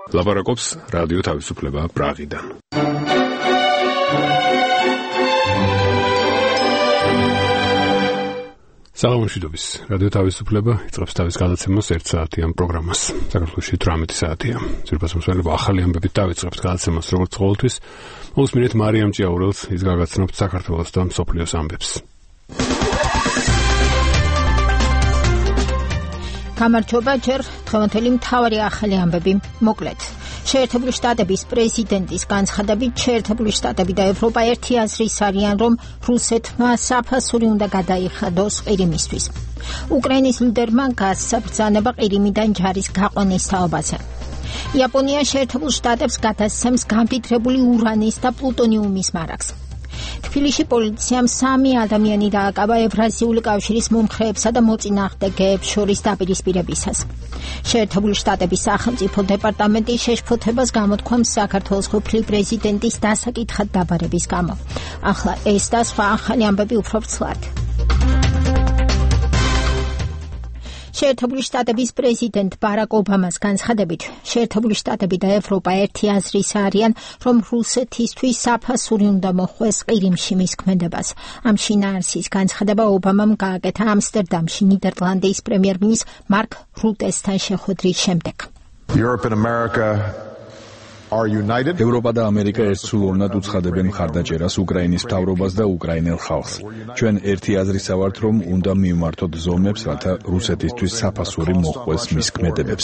ლაპარაკობს რადიო თავისუფლება პრაღიდან. საღამოშიდობის რადიო თავისუფლება იწყებს თავის გადაცემას 1 საათიან პროგრამას. საქართველოში 18 საათია. ძირფასმოსავლება ახალი ამბებით დავიწყებთ გადაცემას როგორც ყოველთვის. მოვუსმინეთ მარიამ ჭიაურელს, ის გაგაცნობთ საქართველოს და მსოფლიოს ამბებს. გამარჯობა, ჯერ დღევანდელი მთავარი ახალი ამბები მოკლედ. შეერთებული შტატების პრეზიდენტის განცხადებით, შეერთებული შტატები და ევროპა ერთი აზრის არიან, რომ რუსეთმა საფასური უნდა გადაიხადოს ყირიმისთვის. უკრაინის ლიდერმა გასცა ბრძანება ყირიმიდან ჯარის გაყვანის თაობაზე. იაპონია შეერთებულ შტატებს გადასცემს გამდიდრებული ურანის და პლუტონიუმის მარაგს. თბილისში პოლიციამ 3 ადამიანი დააკავა ევრაზიული კავშირის მომხრეებსა და მოწინააღმდეგეებს შორის დაპირისპირებისას. შეერთებული შტატების სახელმწიფო დეპარტამენტი შეშფოთებას გამოთქვამს საქართველოს ყოფილი პრეზიდენტის დასაკითხად დაბარების გამო. ახლა ეს და სხვა ახალი ამბები უფრო ვრცლად. შეერთებული შტატების პრეზიდენტ ბარაკ ობამას განცხადებით, შეერთებული შტატები და ევროპა ერთი აზრის არიან, რომ რუსეთისთვის საფასური უნდა მოხვეს ყირიმში მის ქმედებას. ამ შინაარსის განცხადება ობამამ გააკეთა ამსტერდამში ნიდერლანდის პრემიერ-მინისტრ მარკ რუტესთან შეხვედრის შემდეგ. ევროპა და ამერიკა ერთსულოვნად უცხადებენ მხარდაჭერას უკრაინის მთავრობას და უკრაინელ ხალხს. ჩვენ ერთი აზრისა ვართ, რომ უნდა მივმართოთ ზომებს, რათა რუსეთისთვის საფასური მოხვეს მის ქმედებებს.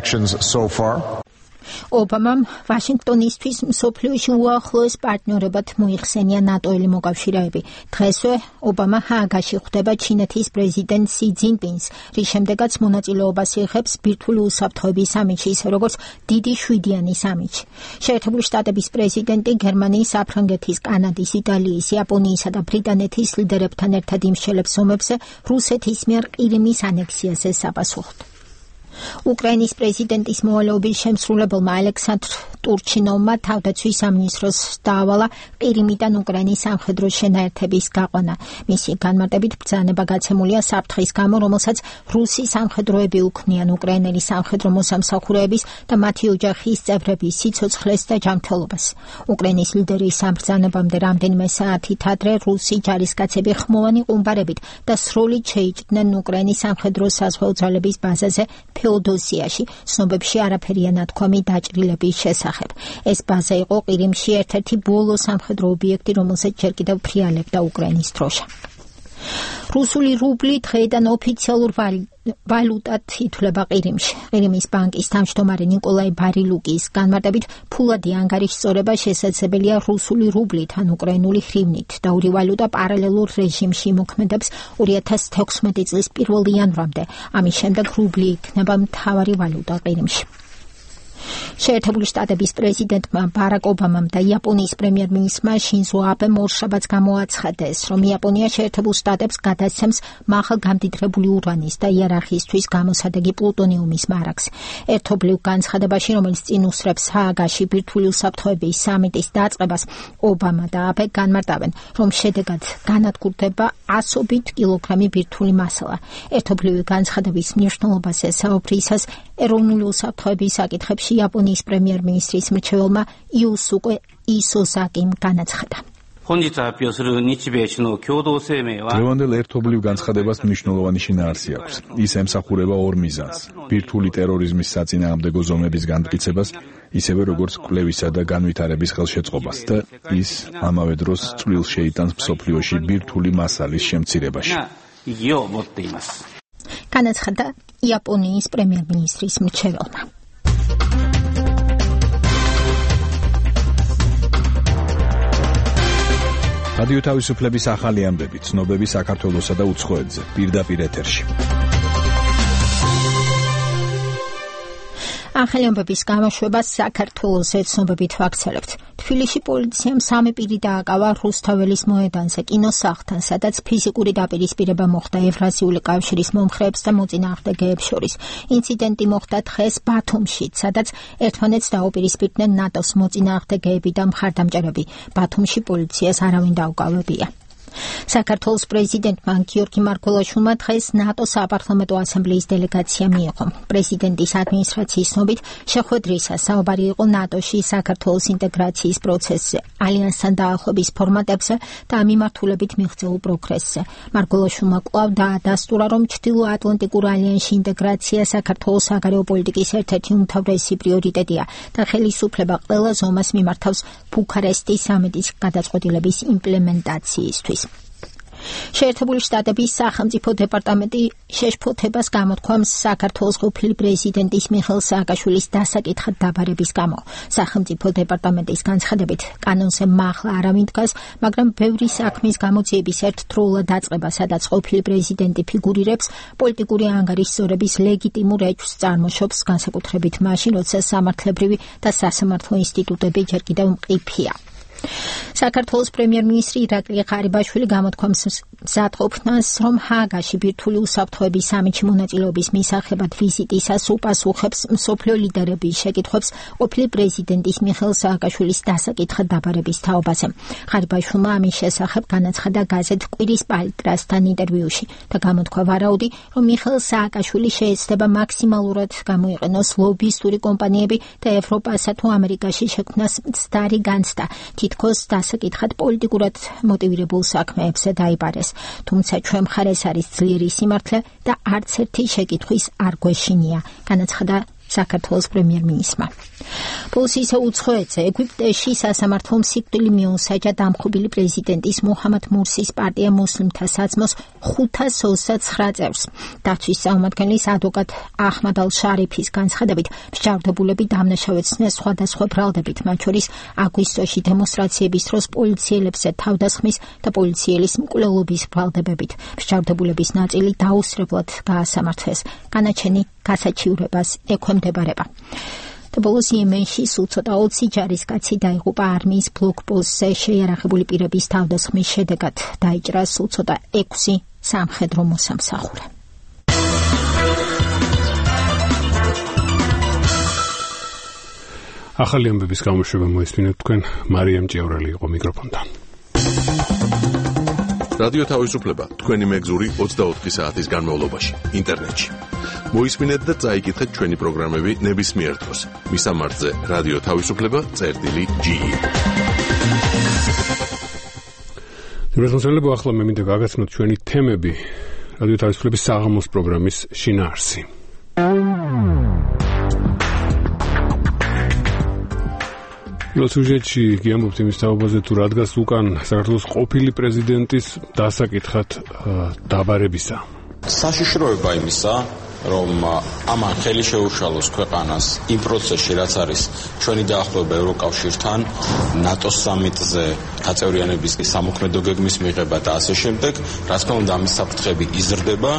ობამამ ვაშინგტონისთვის მსოფლიოში უახლოეს პარტნიორებად მოიხსენია ნატოელი მოკავშირეები. დღესვე ობამა ჰააგაში ხვდება ჩინეთის პრეზიდენტ სი ძინპინს, რის შემდეგაც მონაწილეობას იღებს ბირთვული უსაფრთხოების სამიტში, ისე როგორც დიდი 7-იანი სამიტში. შეერთებული შტატების პრეზიდენტი გერმანიის, საფრანგეთის, კანადის, იტალიის, იაპონიისა და ბრიტანეთის ლიდერებთან ერთად იმსჯელებს ომებზე რუსეთის მიერ ყირიმის ანექსიაზე საპასუხოდ. უკრაინის პრეზიდენტის მოვალეობის შემსრულებელმა ალექსანდრ ტურჩინოვმა თავდაცვის სამინისტროს დაავალა ყირიმიდან უკრაინის სამხედრო შენაერთების გაყვანა. მისი განმარტებით ბრძანება გაცემულია საფრთხის გამო, რომელსაც რუსი სამხედროები უქმნიან უკრაინელი სამხედრო მოსამსახურეების და მათი ოჯახის წევრების სიცოცხლეს და ჯანმრთელობას. უკრაინის ლიდერი სამბრძანებამდე რამდენიმე საათით ადრე რუსი ჯარისკაცები ხმოვანი ყუმბარებით და სროლით შეიჭდნენ უკრაინის სამხედრო საზღვაო ძალების ბაზაზე ფეოდოსიაში. ცნობებში არაფერია ნათქვამი დაჭრილების შესახებ. ეს ბაზა იყო ყირიმში ერთ-ერთი ბოლო სამხედრო ობიექტი, რომელსაც ჯერ კიდევ ფრიალებდა უკრაინის დროშა. რუსული რუბლი დღეიდან ოფიციალურ ვალუტად ითვლება ყირიმში. ყირიმის ბანკის თავმჯდომარე ნიკოლაი ბარილუკის განმარტებით, ფულადი ანგარიშსწორება შესაძლებელია რუსული რუბლით ან უკრაინული ჰრივნით და ორი ვალუტა პარალელურ რეჟიმში იმოქმედებს 2016 წლის 1 იანვრამდე. ამის შემდეგ რუბლი იქნება მთავარი ვალუტა ყირიმში. შეერთებული შტატების პრეზიდენტმა ბარაკ ობამამ და იაპონიის პრემიერ-მინისტრმა შინზო აბემ ორშაბათს გამოაცხადეს, რომ იაპონია შეერთებულ შტატებს გადასცემს მაღალგამდიდრებული ურანის და იარაღისთვის გამოსადეგი პლუტონიუმის მარაგს. ერთობლივ განცხადებაში, რომელიც წინ უსწრებს ჰააგაში ბირთვული უსაფრთხოების სამიტის დაწყებას, ობამა და აბე განმარტავენ, რომ შედეგად განადგურდება 100 კილოგრამი ბირთვული მასალა. ერთობლივი განცხადების მნიშვნელობაზე საუბრისას ეროვნული უსაფრთხოების საკითხებში იაპონიის პრემიერ-მინისტრის მრჩეველმა იუსუკე ისოზაკიმ განაცხადა. დღევანდელ ერთობლივ განცხადებას მნიშვნელოვანი შინაარსი აქვს. ის ემსახურება ორ მიზანს: ბირთვული ტერორიზმის საწინააღმდეგო ზომების განმტკიცებას, ისევე როგორც კვლევისა და განვითარების ხელშეწყობას და ის ამავე დროს წვლილს შეიტანს მსოფლიოში ბირთვული მასალის შემცირებაში. განაცხადა იაპონიის პრემიერ-მინისტრის მრჩეველმა. რადიო თავისუფლების ახალი ამბები, ცნობები საქართველოსა და უცხოეთზე, პირდაპირ ეთერში. ახალი ამბების გამოშვებას საქართველოზე ცნობებით ვაქცევებთ. თბილისში პოლიციამ 3 პირი დააკავა რუსთაველის მოედანზე კინოსახლთან, სადაც ფიზიკური დაპირისპირება მოხდა ევრაზიული კავშირის მომხრეებს და მოწინააღმდეგეებს შორის. ინციდენტი მოხდა დღეს ბათუმში, სადაც ერთმანეთს დაუპირისპირდნენ ნატოს მოწინააღმდეგეები და მხარდამჭერები. ბათუმში პოლიციას არავინ დაუკავებია. საქართველოს პრეზიდენტმა გიორგი მარგველაშვილმა დღეს ნატოს საპარლამენტო ასამბლეის დელეგაცია მიიღო. პრეზიდენტის ადმინისტრაციის ცნობით შეხვედრისას საუბარი იყო ნატოში საქართველოს ინტეგრაციის პროცესზე, ალიანსთან დაახლოების ფორმატებზე და მიმართულებით მიღწეულ პროგრესზე. მარგველაშვილმა კვლავ დაადასტურა, რომ ჩრდილო-ატლანტიკურ ალიანსში ინტეგრაცია საქართველოს საგარეო პოლიტიკის ერთ-ერთი უმთავრესი პრიორიტეტია და ხელისუფლება ყველა ზომას მიმართავს ბუქარესტის სამიტის გადაწყვეტილების იმპლემენტაციისთვის. შეერთებული შტატების სახელმწიფო დეპარტამენტი შეშფოთებას გამოთქვამს საქართველოს ყოფილი პრეზიდენტის მიხეილ სააკაშვილის დასაკითხად დაბარების გამო. სახელმწიფო დეპარტამენტის განცხადებით, კანონზე მაღლა არავინ დგას, მაგრამ ბევრი საქმის გამოძიების ერთდროულად დაწყება, სადაც ყოფილი პრეზიდენტი ფიგურირებს, პოლიტიკური ანგარიშ სწორების ლეგიტიმურ ეჭვს წარმოშობს, განსაკუთრებით მაშინ, როცა სამართლებრივი და სასამართლო ინსტიტუტები ჯერ კიდევ მყიფეა. საქართველოს პრემიერ-მინისტრი ირაკლი ყარიბაშვილი გამოთქვამს მზადყოფნას, რომ ჰააგაში ბირთვული უსაფრთხოების სამიტში მონაწილეობის მისაღებად ვიზიტისას უპასუხებს მსოფლიო ლიდერების შეკითხვებს ყოფილი პრეზიდენტის მიხეილ სააკაშვილის დასაკითხად დაბარების თაობაზე. ყარიბაშვილმა ამის შესახებ განაცხადა გაზეთ კვირის პალიტრასთან ინტერვიუში და გამოთქვა ვარაუდი, რომ მიხეილ სააკაშვილი შეეცდება მაქსიმალურად გამოიყენოს ლობისტური კომპანიები და ევროპასა თუ ამერიკაში შექმნას მცდარი განცდა, თითქოს დასაკითხად პოლიტიკურად მოტივირებულ საქმეებზე დაიბარეს. თუმცა ჩვენ მხარეს არის ძლიერი სიმართლე და არც ერთი შეკითხვის არ გვეშინია, განაცხადა საქართველოს პრემიერ-მინისტრმა. პოლიციის უცხოეთზე ეგვიპტეში სასამართლომ სიკვდილი მიუსაჯა დამხობილი პრეზიდენტის მუჰამად მურსის პარტია მუსლიმთა საძმოს 529 წევრს. დაცვის წარმომადგენლის ადვოკატ აჰმად ალ-შარიფის განცხადებით, მსჯავრდებულები დამნაშავეცნეს სხვადასხვა ბრალდებით, მათ შორის აგვისტოში დემონსტრაციების დროს პოლიციელებზე თავდასხმის და პოლიციელის მკვლელობის ბრალდებებით. მსჯავრდებულების ნაწილი დაუსრებლად გაასამართლეს. განაჩენი გასაჩივრებას ექვემდებარება. და ბოლოს იემენში სულ ცოტა 20 ჯარისკაცი დაიღუპა არმიის ბლოკპოსტზე შეიარაღებული პირების თავდასხმის შედეგად. დაიჭრა სულ ცოტა 6 სამხედრო მოსამსახურე. ახალი ამბების გამოშვება მოისმინეთ თქვენ, მარიამ ჭიაურელი იყო მიკროფონთან. რადიო თავისუფლება თქვენი მეგზური 24 საათის განმავლობაში ინტერნეტში. მოისმინეთ და წაიკითხეთ ჩვენი პროგრამები ნებისმიერ დროს. მისამართზე რადიო თავისუფლება.ge. შემოსავლები ახლა მე მინდა გაგაცნოთ ჩვენი თემები რადიო თავისუფლების საღამოს პროგრამის შინაარსი. სიუჟეტში გიამბობთ იმის თაობაზე, თუ რა დგას უკან საქართველოს ყოფილი პრეზიდენტის დასაკითხად დაბარებისა. საშიშროება იმისა, რომ ამან ხელი შეუშალოს ქვეყანას იმ პროცესში, რაც არის ჩვენი დაახლოება ევროკავშირთან, ნატოს სამიტზე გაწევრიანების სამოქმედო გეგმის მიღება და ასე შემდეგ, რა თქმა უნდა ამის საფრთხები იზრდება.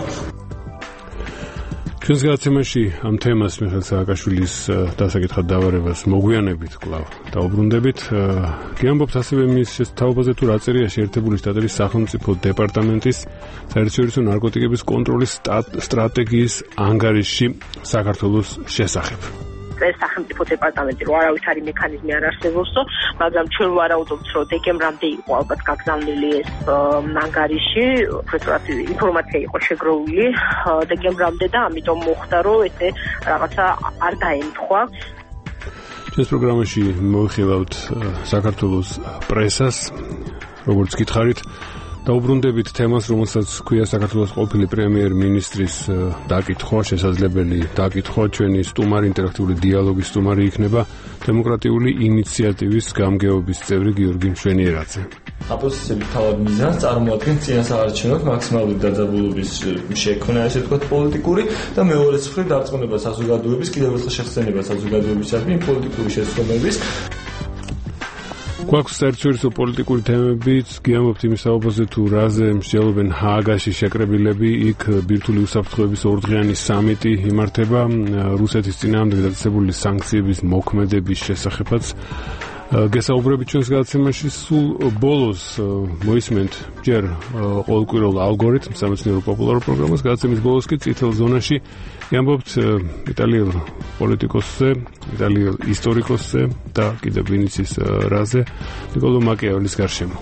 ჩვენს გადაცემაში ამ თემას მიხეილ სააკაშვილის დასაკითხად დაბარებას მოგვიანებით კვლავ დაუბრუნდებით. გიამბობთ ასევე მის თაობაზე, თუ რა წერია შეერთებული შტატების სახელმწიფო დეპარტამენტის საერთაშორისო ნარკოტიკების კონტროლის სტრატეგიის ანგარიშში საქართველოს შესახებ. სახელმწიფო დეპარტამენტი რო არავითარი მექანიზმი არ არსებობსო, მაგრამ ჩვენ ვარაუდობთ, რომ დეკემბრამდე იყო ალბათ გაგზავნილი ეს ანგარიში, უბრალოდ ინფორმაცია იყო შეგროვილი დეკემბრამდე და ამიტომ მოხდა, რომ ესე რაღაცა არ დაემთხვა. ჩვენს პროგრამაში მოვიხილავთ საქართველოს პრესას, როგორც გითხარით, დაუბრუნდებით თემას, რომელსაც ქვია საქართველოს ყოფილი პრემიერ-მინისტრის დაკითხვა, შესაძლებელი დაკითხვა, ჩვენი სტუმარი, ინტერაქტიული დიალოგის სტუმარი იქნება დემოკრატიული ინიციატივის გამგეობის წევრი გიორგი მშვენიერაძე. ოპოზიციების თავად მიზანს წარმოადგენს წინასაარჩევნო მაქსიმალური დაძაბულობის შექმნა, ესე ვთქვათ, პოლიტიკური და მეორე მხრივ დარწმუნება საზოგადოების, კიდევ ერთხელ შეხსენება საზოგადოებისადმი პოლიტიკური შეცდომების. გვაქვს საერთაშორისო პოლიტიკური თემებიც, გიამბობთ იმის თაობაზე, თუ რაზე მსჯელობენ ჰააგაში შეკრებილები, იქ ბირთვული უსაფრთხოების ორდღიანი სამიტი იმართება, რუსეთის წინააღმდეგ დაწესებული სანქციების მოქმედების შესახებაც. გესაუბრებით ჩვენს გადაცემაში, სულ ბოლოს მოისმენთ ჯერ ყოველკვირეულ ალგორითმ სამეცნიერო პოპულარულ პროგრამას, გადაცემის ბოლოს კი წითელ ზონაში გიამბობთ იტალიელ პოლიტიკოსზე, იტალიელ ისტორიკოსზე და კიდევ ვინიცის რაზე, ნიკოლო მაკიაველის გარშემო.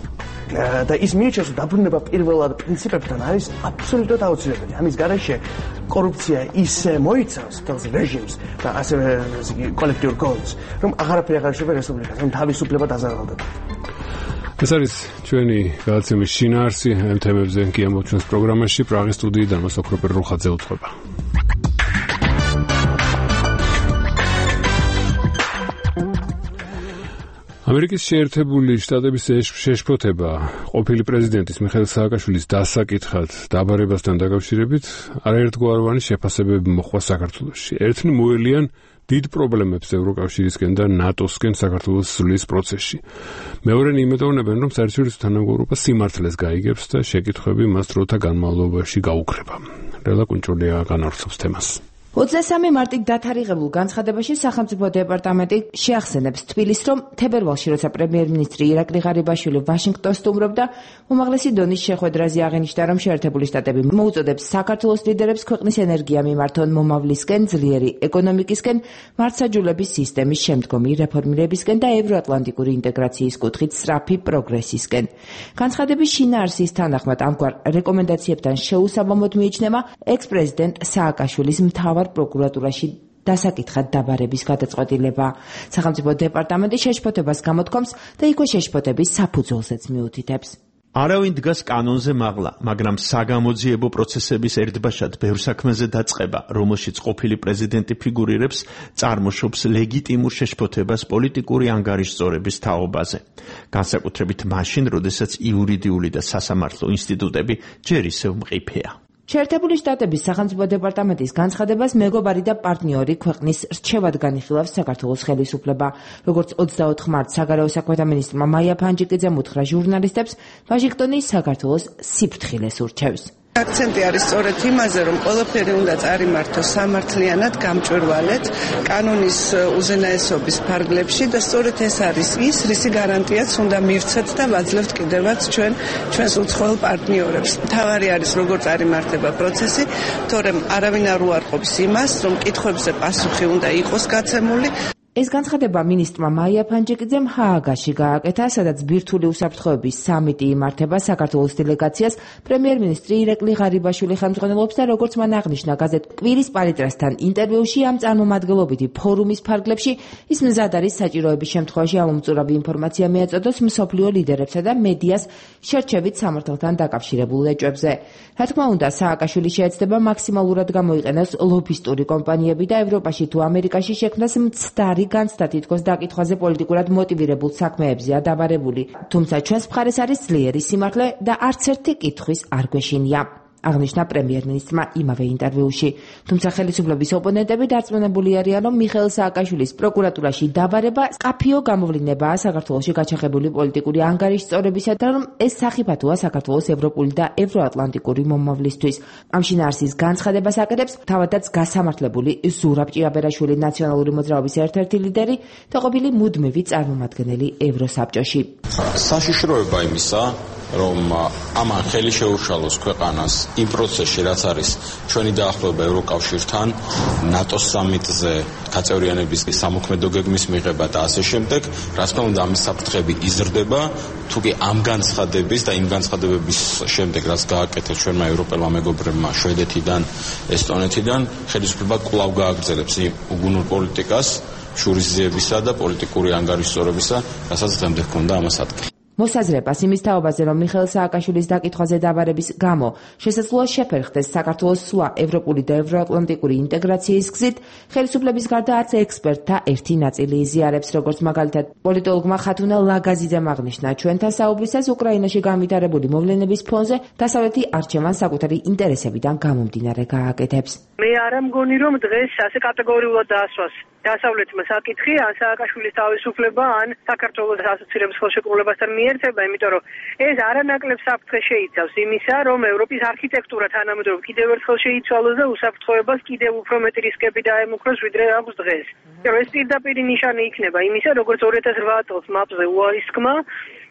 და ის მიიჩნევს, რომ დაბრუნება პირველად პრინციპებთან არის აბსოლუტურად აუცილებელი. ამის გარეშე კორუფცია ისე მოიცავს თავს რეჟიმს და ასევე კოლექტიურ გონს, რომ აღარაფერი აღარ შეიძლება რესპუბლიკას, რომ თავისუფლება დაზარალდება. ეს არის ჩვენი გადაცემის შინაარსი ამ თემებზე კი ამოვჩენს პროგრამაში პრაღის სტუდიიდან მოსოქროპერ რუხაძე უთხრობა. ამერიკის შეერთებული შტატების შეშფოთება ყოფილი პრეზიდენტის მიხეილ სააკაშვილის დასაკითხად დაბარებასთან დაკავშირებით არაერთგვაროვანი შეფასებები მოხდა საქართველოში. ერთნი მოელიან დიდ პრობლემებს ევროკავშირისკენ და ნატოსკენ საქართველოს სრულის პროცესში. მეორენი იმედოვნებენ, რომ საერთაშორისო თანამგზავრობა სიმართლეს გაიგებს და შეკითხვები მას დროთა განმავლობაში გაუქრება. რელა კუნჭულია განავრცობს თემას. 23 მარტით დათარიღებულ განცხადებაში სახელმწიფო დეპარტამენტი შეახსენებს თბილისს, რომ თებერვალში, როცა პრემიერ-მინისტრი ირაკლი ღარიბაშვილი ვაშინგტონს სტუმრობდა, უმაღლესი დონის შეხვედრაზე აღინიშნა, რომ შეერთებული შტატები მოუწოდებს საქართველოს ლიდერებს ქვეყნის ენერგია მიმართონ მომავლისკენ, ძლიერი ეკონომიკისკენ, მართლმსაჯულების სისტემის შემდგომი რეფორმირებისკენ და ევროატლანტიკური ინტეგრაციის კუთხით სწრაფი პროგრესისკენ. განცხადების შინაარსის თანახმად ამგვარ რეკომენდაციებთან შეუსაბამოდ მიიჩნევა ექს-პრეზიდენტ სააკაშვილის მთავარ პროკურატურაში დასაკითხად დაბარების გადაწყვეტილება. სახელმწიფო დეპარტამენტი შეშფოთებას გამოთქვამს და იქვე შეშფოთების საფუძველზეც მიუთითებს. არავინ დგას კანონზე მაღლა, მაგრამ საგამოძიებო პროცესების ერთბაშად ბევრ საქმეზე დაწყება, რომელშიც ყოფილი პრეზიდენტი ფიგურირებს, წარმოშობს ლეგიტიმურ შეშფოთებას პოლიტიკური ანგარიშზორების თაობაზე. განსაკუთრებით მაშინ, როდესაც იურიდიული და სასამართლო ინსტიტუტები ჯერ ისევ მყიფეა. შეერთებული შტატების სახელმწიფო დეპარტამენტის განცხადებას მეგობარი და პარტნიორი ქვეყნის რჩევად განიხილავს საქართველოს ხელისუფლება. როგორც 24 მარტს საგარეო საქმეთა მინისტრმა მაია ფანჯიკიძემ უთხრა ჟურნალისტებს, ვაშინგტონი საქართველოს სიფრთხილეს ურჩევს. აქცენტი არის სწორედ იმაზე, რომ ყველაფერი უნდა წარიმართოს სამართლიანად, გამჭვირვალედ, კანონის უზენაესობის ფარგლებში და სწორედ ეს არის ის, რისი გარანტიაც უნდა მივცეთ და ვაძლევთ კიდევაც ჩვენს უცხოელ პარტნიორებს. მთავარი არის, როგორ წარიმართება პროცესი, თორემ არავინ არ უარყოფს იმას, რომ კითხვებზე პასუხი უნდა იყოს გაცემული. ეს განცხადება მინისტრმა მაია ფანჯიკიძემ ჰააგაში გააკეთა, სადაც ბირთვული უსაფრთხოების სამიტი იმართება საქართველოს დელეგაციას პრემიერ-მინისტრი ირაკლი ღარიბაშვილი ხელმძღვანელობს და როგორც მან აღნიშნა გაზეთ კვირის პალიტრასთან ინტერვიუში ამ წარმომადგენლობითი ფორუმის ფარგლებში ის მზად არის საჭიროების შემთხვევაში ამომწურავი ინფორმაცია მიაწოდოს მსოფლიო ლიდერებსა და მედიას შერჩევით სამართალთან დაკავშირებულ ეჭვებზე. რა თქმა უნდა, სააკაშვილი შეეცდება მაქსიმალურად გამოიყენოს ლობისტური კომპანიები და ევროპაში თუ ამერიკაში შექმნას მცდარი განცდა თითქოს დაკითხვაზე პოლიტიკურად მოტივირებულ საქმეებზეა დაბარებული. თუმცა ჩვენს მხარეს არის ძლიერი სიმართლე და არც ერთი კითხვის არ გვეშინია. აღნიშნა პრემიერ-მინისტრმა იმავე ინტერვიუში. თუმცა ხელისუფლების ოპონენტები დარწმუნებული არიან, რომ მიხეილ სააკაშვილის პროკურატურაში დაბარება სკაფიო გამოვლინებაა საქართველოში გაჩაღებული პოლიტიკური ანგარიშწორებისა და რომ ეს სახიფათოა საქართველოს ევროპული და ევროატლანტიკური მომავლისთვის. ამ შინაარსის განცხადებას აკეთებს თავადაც გასამართლებული ზურაბ ჭიაბერაშვილი, ნაციონალური მოძრაობის ერთ-ერთი ლიდერი და ყოფილი მუდმივი წარმომადგენელი ევროსაბჭოში. საშიშროება იმისა, რომ ამან ხელი შეუშალოს ქვეყანას იმ პროცესში, რაც არის ჩვენი დაახლოება ევროკავშირთან, ნატოს სამიტზე გაწევრიანების სამოქმედო გეგმის მიღება და ასე შემდეგ, რა თქმა უნდა, ამის საფრთხები იზრდება, თუკი ამ განცხადების და იმ განცხადებების შემდეგ, რაც გააკეთეს ჩვენმა ევროპელმა მეგობრებმა შვედეთიდან, ესტონეთიდან, ხელისუფლება კვლავ გააგრძელებს იმ უგუნურ პოლიტიკას, შურისძიებისა და პოლიტიკური ანგარიშწორებისა, რასაც დღემდე ჰქონდა ამას ადგილი. მოსაზრებას იმის თაობაზე, რომ მიხეილ სააკაშვილის დაკითხვაზე დაბარების გამო შესაძლოა შეფერხდეს საქართველოს სვლა ევროპული და ევროატლანტიკური ინტეგრაციის გზით, ხელისუფლების გარდა არც ექსპერტთა ერთი ნაწილი იზიარებს, როგორც მაგალითად პოლიტოლოგმა ხათუნა ლაგაზიძემ აღნიშნა, ჩვენთან საუბრისას უკრაინაში განვითარებული მოვლენების ფონზე დასავლეთი არჩევანს საკუთარი ინტერესებიდან გამომდინარე გააკეთებს. მე არ მგონი, რომ დღეს ასე კატეგორიულად დაასვას დასავლეთმა საკითხი, ან სააკაშვილის თავისუფლება, ან საქართველოს ასოცირების ხელშეკრულებასთან მიერთება, იმიტომ რომ ეს არანაკლებ საფრთხეს შეიცავს იმისა, რომ ევროპის არქიტექტურა თანამედროვე კიდევ ერთხელ შეიცვალოს და უსაფრთხოებას კიდევ უფრო მეტი რისკები დაემუქროს, ვიდრე აქვს დღეს. ეს პირდაპირი ნიშანი იქნება იმისა, როგორც 2008 წელს მაპზე უარის თქმა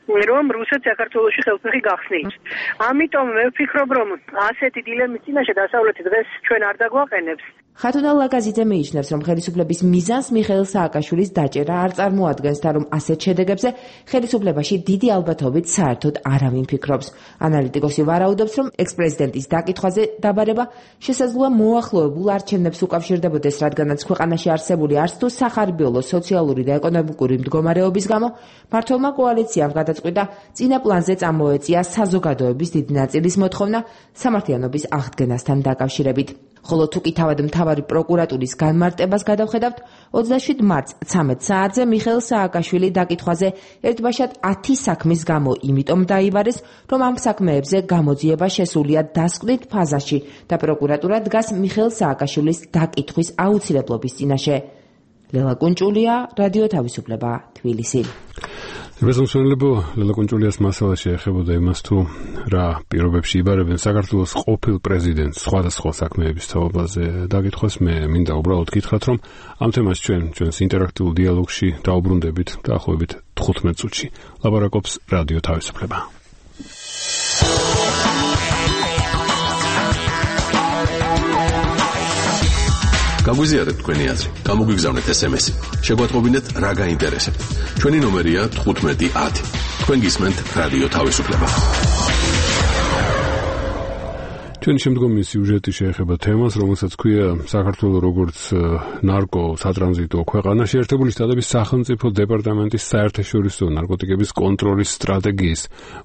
რომ რუსეთს საქართველოში ხელფეხი გახსნით. ამიტომ მე ვფიქრობ, რომ ასეთი დილემის წინაშე დასავლეთი დღეს ჩვენ არ დაგვაყენებს. ხათუნა ლაგაზიძე მიიჩნევს, რომ ხელისუფლების მიზანს მიხეილ სააკაშვილის დაჭერა არ წარმოადგენს და რომ ასეთ შედეგებზე ხელისუფლებაში დიდი ალბათობით საერთოდ არავინ ფიქრობს. ანალიტიკოსი ვარაუდობს, რომ ექს-პრეზიდენტის დაკითხვაზე დაბარება შესაძლოა მოახლოებულ არჩევნებს უკავშირდებოდეს, რადგანაც ქვეყანაში არსებული არც თუ სახარბიელო, სოციალური და ეკონომიკური მდგომარეობის გამო მმართველმა კოალიციამ გადაწყვიტა წინა პლანზე წამოეწია საზოგადოების დიდი ნაწილის მოთხოვნა სამართლიანობის აღდგენასთან დაკავშირებით. ხოლო თუ კი თავად მთავარი პროკურატურის განმარტებას გადავხედავთ, 27 მარტს 13 საათზე მიხეილ სააკაშვილი დაკითხვაზე ერთბაშად 10 საქმის გამო იმიტომ დაიბარეს, რომ ამ საქმეებზე გამოძიება შესულია დასკვნით ფაზაში და პროკურატურა დგას მიხეილ სააკაშვილის დაკითხვის აუცილებლობის წინაშე. ლელა კუნჭულია, რადიო თავისუფლება, თბილისი. რეზოლუციებო ლელა კუნჭულიას მასალა შეეხებოდა იმას, თუ რა პირობებში იბარებენ საქართველოს ყოფილ პრეზიდენტს სხვადასხვა საქმეების თაობაზე დაკითხვას. მე მინდა უბრალოდ გითხრათ, რომ ამ თემას ჩვენს ინტერაქტიულ დიალოგში დაუბრუნდებით დაახლოებით 15 წუთში. ლაპარაკობს რადიო თავისუფლება. გაგვიზიარეთ თქვენი აზრი, გამოგვიგზავნეთ SMS-ი. შეგვატყობინეთ რა გაინტერესებთ. ჩვენი ნომერია 1510. თქვენ გისმენთ რადიო თავისუფლება. ჩვენი შემდგომი სიუჟეტი შეეხება თემას, რომელსაც ქვია საქართველოს როგორც ნარკო სატრანზიტო ქვეყანა შეერთებული შტატების სახელმწიფო დეპარტამენტის საერთაშორისო ნარკოტიკების კონტროლის სტრატეგიის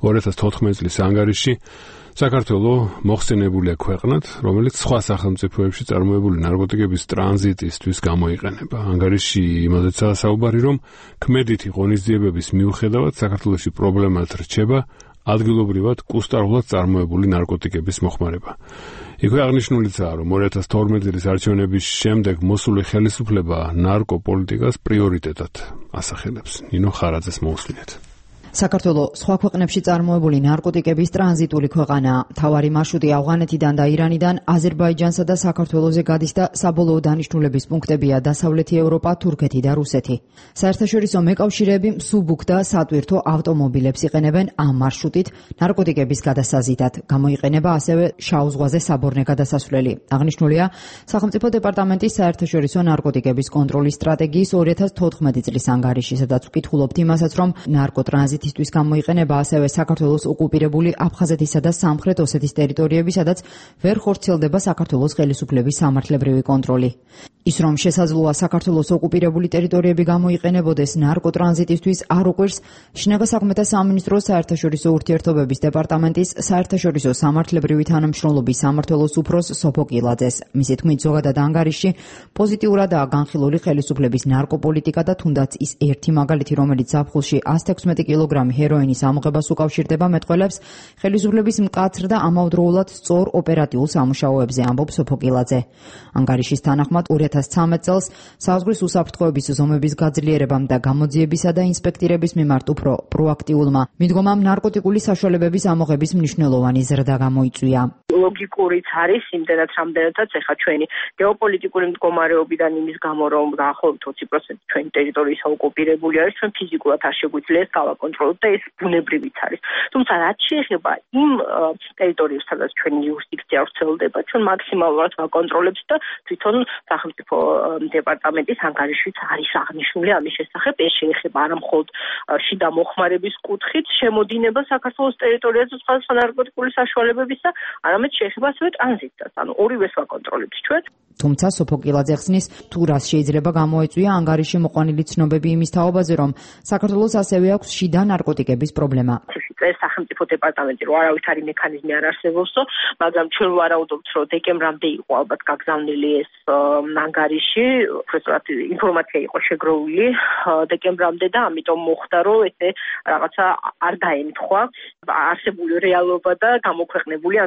2014 წლის ანგარიშში. საქართველოს მოხსენებულია ქვეყნად, რომელიც სხვა სახელმწიფოებში წარმოებული ნარკოტიკების ტრანზიტისთვის გამოიყენება. ანგარიშში იმაზეცაა საუბარი, რომ ქმედითი ღონისძიებების მიუხედავად საქართველოში პრობლემად რჩება ადგილობრივად კუსტარულად წარმოებული ნარკოტიკების მოხმარება. იქვე აღნიშნულიცაა, რომ 2012 წლის არჩევნების შემდეგ მოსული ხელისუფლება ნარკოპოლიტიკას პრიორიტეტად ასახელებს. ნინო ხარაძეს მოусმინეთ. საქართველოს სხვა ქვეყნებში წარმოებული ნარკოტიკების ტრანზიტული ქვეყანაა. მთავარი მარშრუტი ავღანეთიდან და ირანიდან აზერბაიჯანსა და საქართველოზე გადის და საბოლოო დანიშნულების პუნქტებია დასავლეთი ევროპა, თურქეთი და რუსეთი. საერთაშორისო მეკავშირეები მსუბუქ და სატვირთო ავტომობილებს იყენებენ ამ მარშრუტით ნარკოტიკების გადასაზიდად. გამოიყენება ასევე შავ ზღვაზე საბორნე გადასასვლელი. აღნიშნულია სახელმწიფო დეპარტამენტის საერთაშორისო ნარკოტიკების კონტროლის სტრატეგიის 2014 წლის ანგარიში, სადაც ვკითხულობთ იმასაც, რომ ნარკოტრანზიტ ისთვის გამოიყენება ასევე საქართველოს ოკუპირებული აფხაზეთისა და სამხრეთ ოსეთის ტერიტორიები, სადაც ვერ ხორციელდება საქართველოს ხელისუფლების სამართლებრივი კონტროლი. ის რომ შესაძლოა საქართველოს ოკუპირებული ტერიტორიები გამოიყენებოდეს ნარკოტრანზიტისთვის არ უყვირს შინაგან საქმეთა სამინისტროს საერთაშორისო ურთიერთობების დეპარტამენტის საერთაშორისო სამართლებრივი თანამშრომლობის სამმართველოს უფროს სოფო კილაძეს. მისი თქმით, ზოგადად ანგარიშში პოზიტიურადაა განხილული ხელისუფლების ნარკოპოლიტიკა და თუნდაც ის ერთი მაგალითი, რომელიც ზაფხულში 116 კილოგრამი ჰეროინის ამოღებას უკავშირდება მეტყველებს ხელისუფლების მკაცრ და ამავდროულად სწორ ოპერატიულ სამუშაოებზე, ამბობს სოფო კილაძე. ანგარიშის თანახმად 2013 წელს საზღვრის უსაფრთხოების ზომების გაძლიერებამ და გამოძიებისა და ინსპექტირების მიმართ უფრო პროაქტიულმა მიდგომამ ნარკოტიკული საშუალებების ამოღების მნიშვნელოვანი ზრდა გამოიწვია. ლოგიკურიც არის იმდენად რამდენადაც ეხა ჩვენი გეოპოლიტიკური მდგომარეობიდან იმის გამო, რომ დაახლოებით 20% ჩვენი ტერიტორიის ოკუპირებული არის, ჩვენ ფიზიკურად არ შეგვიძლია ეს გავაკონტროლოთ და ეს ბუნებრივიც არის. თუმცა რაც შეეხება იმ ტერიტორიებს, სადაც ჩვენი იურისდიქცია ვრცელდება, ჩვენ მაქსიმალურად ვაკონტროლებთ და თვითონ სახელმწიფო დეპარტამენტის ანგარიშიც არის აღნიშნული ამის შესახებ. ეს შეეხება არა მხოლოდ შიდა მოხმარების კუთხით შემოდინება საქართველოს ტერიტორიაზე სხვადასხვა ნარკოტიკული საშუალებების და არამედ შეეხება ასევე ტრანზიტსაც, ანუ ორივეს ვაკონტროლებთ ჩვენ. თუმცა სოფო კილაძე ხსნის, თუ რას შეიძლება გამოეწვია ანგარიში მოყვანილი ცნობები იმის თაობაზე, რომ საქართველოს ასევე აქვს შიდა ნარკოტიკების პრობლემა. ეს სახელმწიფო დეპარტამენტი რო არავითარი მექანიზმი არ არსებობსო, მაგრამ ჩვენ ვარაუდობთ, რომ დეკემბრამდე იყო ალბათ გაგზავნილი ეს ანგარიში, უბრალოდ ინფორმაცია იყო შეგროვილი დეკემბრამდე და ამიტომ მოხდა, რომ ეს რაღაცა არ დაემთხვა არსებული რეალობა და გამოქვეყნებული ანგარიში.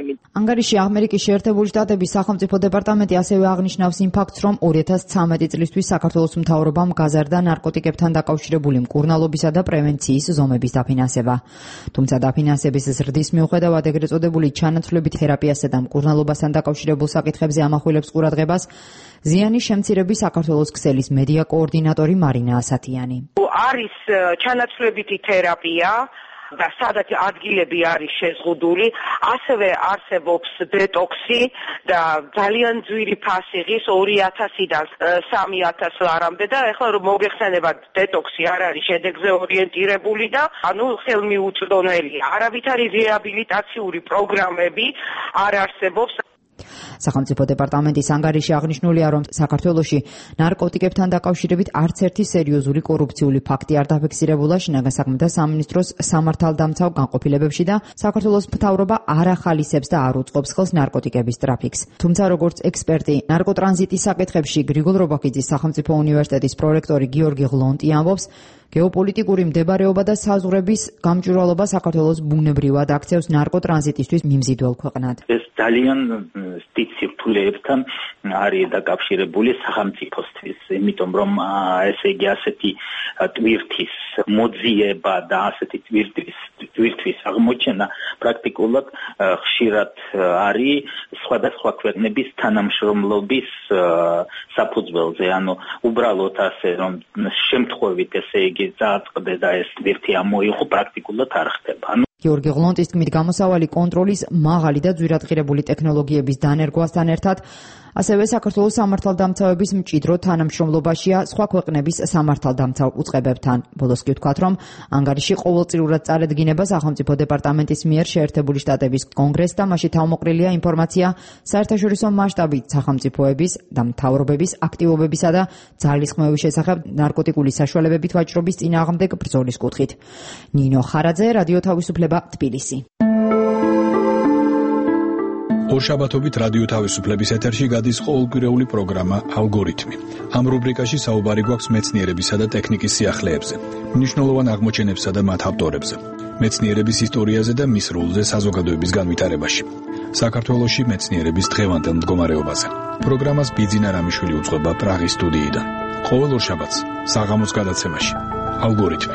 პრობლემით. ანგარიში ამერიკის შეერთებული შტატების სახელმწიფო დეპარტამენტი ასევე აღნიშნავს იმ ფაქტს, რომ 2013 წლისთვის საქართველოს მთავრობამ გაზარდა ნარკოტიკებთან დაკავშირებული მკურნალობისა და პრევენციის ზომების დაფინანსება. თუმცა დაფინანსების ზრდის მიუხედავად ეგრეთ წოდებული ჩანაცვლებით თერაპიასა და მკურნალობასთან დაკავშირებულ საკითხებზე ამახვილებს ყურადღებას ზიანის შემცირების საქართველოს ქსელის მედია კოორდინატორი მარინა ასათიანი. არის ჩანაცვლებითი თერაპია და სადაც ადგილები არის შეზღუდული, ასევე არსებობს დეტოქსი და ძალიან ძვირი ფასიღის 2000-დან 3000 ლარამდე და ეხლა რომ მოგეხსენებათ დეტოქსი არ არის შედეგზე ორიენტირებული და ხელმიუწვდომელი არავითარი რეაბილიტაციური პროგრამები არ არსებობს. სახელმწიფო დეპარტამენტის ანგარიში აღნიშნულია, რომ საქართველოში ნარკოტიკებთან დაკავშირებით არც ერთი სერიოზული კორუფციული ფაქტი არ დაფიქსირებულა შინაგან საქმეთა სამინისტროს სამართალდამცავ განყოფილებებში და საქართველოს მთავრობა არ ახალისებს და არ უწყობს ხელს ნარკოტიკების ტრაფიკს. თუმცა როგორც ექსპერტი ნარკოტრანზიტის საკითხებში გრიგოლ რობაქიძის სახელმწიფო უნივერსიტეტის პრორექტორი გიორგი ღლონტი ამბობს, გეოპოლიტიკური მდებარეობა და საზღვრების გამჭვირვალობა საქართველოს ბუნებრივად აქცევს ნარკოტრანზიტისთვის მიმზიდველ ქვეყნად. ეს ძალიან დიდ სირთულეებთან არის დაკავშირებული სახელმწიფოსთვის, იმიტომ რომ ესე იგი ასეთი ტვირთის მოძიება და ასეთი ტვირთვის აღმოჩენა პრაქტიკულად ხშირად არის სხვადასხვა ქვეყნების თანამშრომლობის საფუძველზე, ანუ უბრალოდ ასე რომ შემთხვევით ესე იგი წააწყდეს და ეს ტვირთი ამოიღო პრაქტიკულად არ ხდება. გიორგი ღლონტის თქმით, გამოსავალი კონტროლის მაღალი და ძვირადღირებული ტექნოლოგიების დანერგვასთან ერთად ასევე საქართველოს სამართალდამცავების მჭიდრო თანამშრომლობაშია სხვა ქვეყნების სამართალდამცავ უწყებებთან. ბოლოს კი ვთქვათ, რომ ანგარიში ყოველწლიურად წარედგინება სახელმწიფო დეპარტამენტის მიერ შეერთებული შტატების კონგრესს და მასში თავმოყრილია ინფორმაცია საერთაშორისო მასშტაბით სახელმწიფოების და მთავრობების აქტივობებისა და ძალისხმევების შესახებ ნარკოტიკული საშუალებებით ვაჭრობის წინააღმდეგ ბრძოლის კუთხით. ნინო ხარაძე, რადიო თავისუფლება, თბილისი. ორშაბათობით რადიო თავისუფლების ეთერში გადის ყოველკვირეული პროგრამა ალგორითმი. ამ რუბრიკაში საუბარი გვაქვს მეცნიერებისა და ტექნიკის სიახლეებზე, მნიშვნელოვან აღმოჩენებსა და მათ ავტორებზე, მეცნიერების ისტორიაზე და მის როლზე საზოგადოების განვითარებაში. საქართველოში მეცნიერების დღევანდელ მდგომარეობაზე. პროგრამას ბიძინა რამიშვილი უძღვება პრაღის სტუდიიდან. ყოველ ორშაბათს საღამოს გადაცემაში ალგორითმი.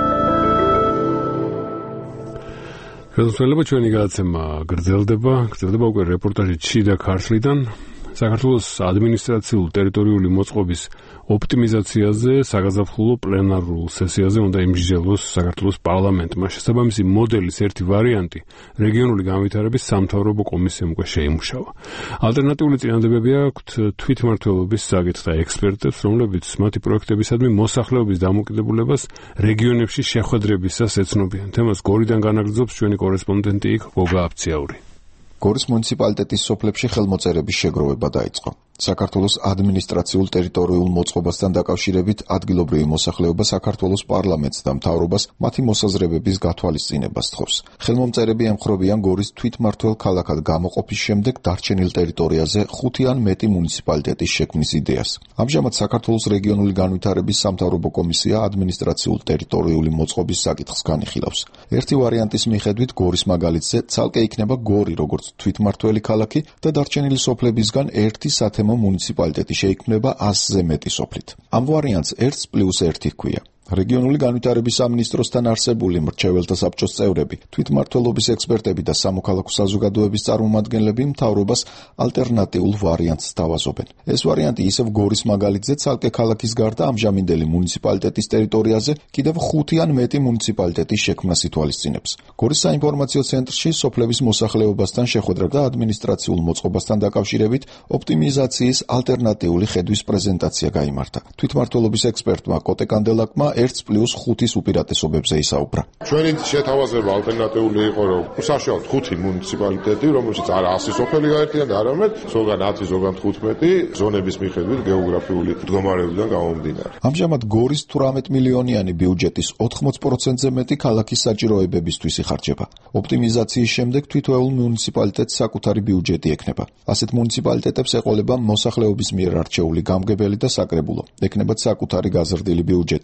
ხელმძღვანელობა ჩვენი გადაცემა გრძელდება უკვე რეპორტაჟი ჩიდა ქართლიდან. საქართველოს ადმინისტრაციულ ტერიტორიული მოწყობის ოპტიმიზაციაზე საგაზაფხულო პლენარულ სესიაზე უნდა იმსჯელოს საქართველოს პარლამენტმა. შესაბამისი მოდელის ერთი ვარიანტი რეგიონული განვითარების სამთავრობო კომისიამ უკვე შეიმუშავა. ალტერნატიული წინადადებები აქვთ თვითმმართველობის საკითხთა ექსპერტებს, რომლებიც მათი პროექტებისადმი მოსახლეობის დამოკიდებულებას რეგიონებში შეხვედრებისას ეცნობიან. თემას გორიდან განაგრძობს ჩვენი კორესპონდენტი იქ გოგა აფციაური. გორის მუნიციპალიტეტის სოფლებში ხელმოწერების შეგროვება დაიწყო. საქართველოს ადმინისტრაციულ ტერიტორიულ მოწყობასთან დაკავშირებით ადგილობრივი მოსახლეობა საქართველოს პარლამენტს და მთავრობას მათი მოსაზრებების გათვალისწინებას თხოვს. ხელმომწერები ემხრობიან გორის თვითმმართველ ქალაქად გამოყოფის შემდეგ დარჩენილ ტერიტორიაზე 5 ან მეტი მუნიციპალიტეტის შექმნის იდეას. ამჟამად საქართველოს რეგიონული განვითარების სამთავრობო კომისია ადმინისტრაციულ ტერიტორიული მოწყობის საკითხს განიხილავს. ერთი ვარიანტის მიხედვით გორის მაგალითზე ცალკე იქნება გორი როგორც თვითმმართველი ქალაქი და დარჩენილი სოფლებისგან ერთი სათემო მუნიციპალიტეტი შეიქმნება 100-ზე მეტი სოფლით. ამ ვარიანტს 1+1 ჰქვია. რეგიონული განვითარების სამინისტროსთან არსებული მრჩეველთა საბჭოს წევრები, თვითმმართველობის ექსპერტები და სამოქალაქო საზოგადოების წარმომადგენლები მთავრობას ალტერნატიულ ვარიანტს სთავაზობენ. ეს ვარიანტი ისევ გორის მაგალითზე ცალკე ქალაქის გარდა ამჟამინდელი მუნიციპალიტეტის ტერიტორიაზე კიდევ 5 ან მეტი მუნიციპალიტეტის შექმნას ითვალისწინებს. გორის საინფორმაციო ცენტრში სოფლების მოსახლეობასთან შეხვედრა და ადმინისტრაციულ მოწყობასთან დაკავშირებით ოპტიმიზაციის ალტერნატიული ხედვის პრეზენტაცია გაიმართა. თვითმმართველობის ექსპერტმა კოტე კანდელაკმა 1+5-ის უპირატესობებზე ისაუბრა. ჩვენი შეთავაზება ალტერნატიული იყო, რომ უშუალოდ 5 მუნიციპალიტეტი, რომელშიც არა 100 სოფელი გაერთიანდა, არამედ ზოგან 10, ზოგან 15 ზონების მიხედვით გეოგრაფიული მდგომარეობიდან გამომდინარე. ამჟამად გორის 18 მილიონიანი ბიუჯეტის 80%-ზე მეტი ქალაქის საჭიროებებისთვის იხარჯება. ოპტიმიზაციის შემდეგ თითოეულ მუნიციპალიტეტს საკუთარი ბიუჯეტი ექნება. ასეთ მუნიციპალიტეტებს ეყოლება მოსახლეობის მიერ არჩეული გამგებელი და საკრებულო. ექნებათ საკუთარი გაზრდილი ბიუჯეტი, რომელიც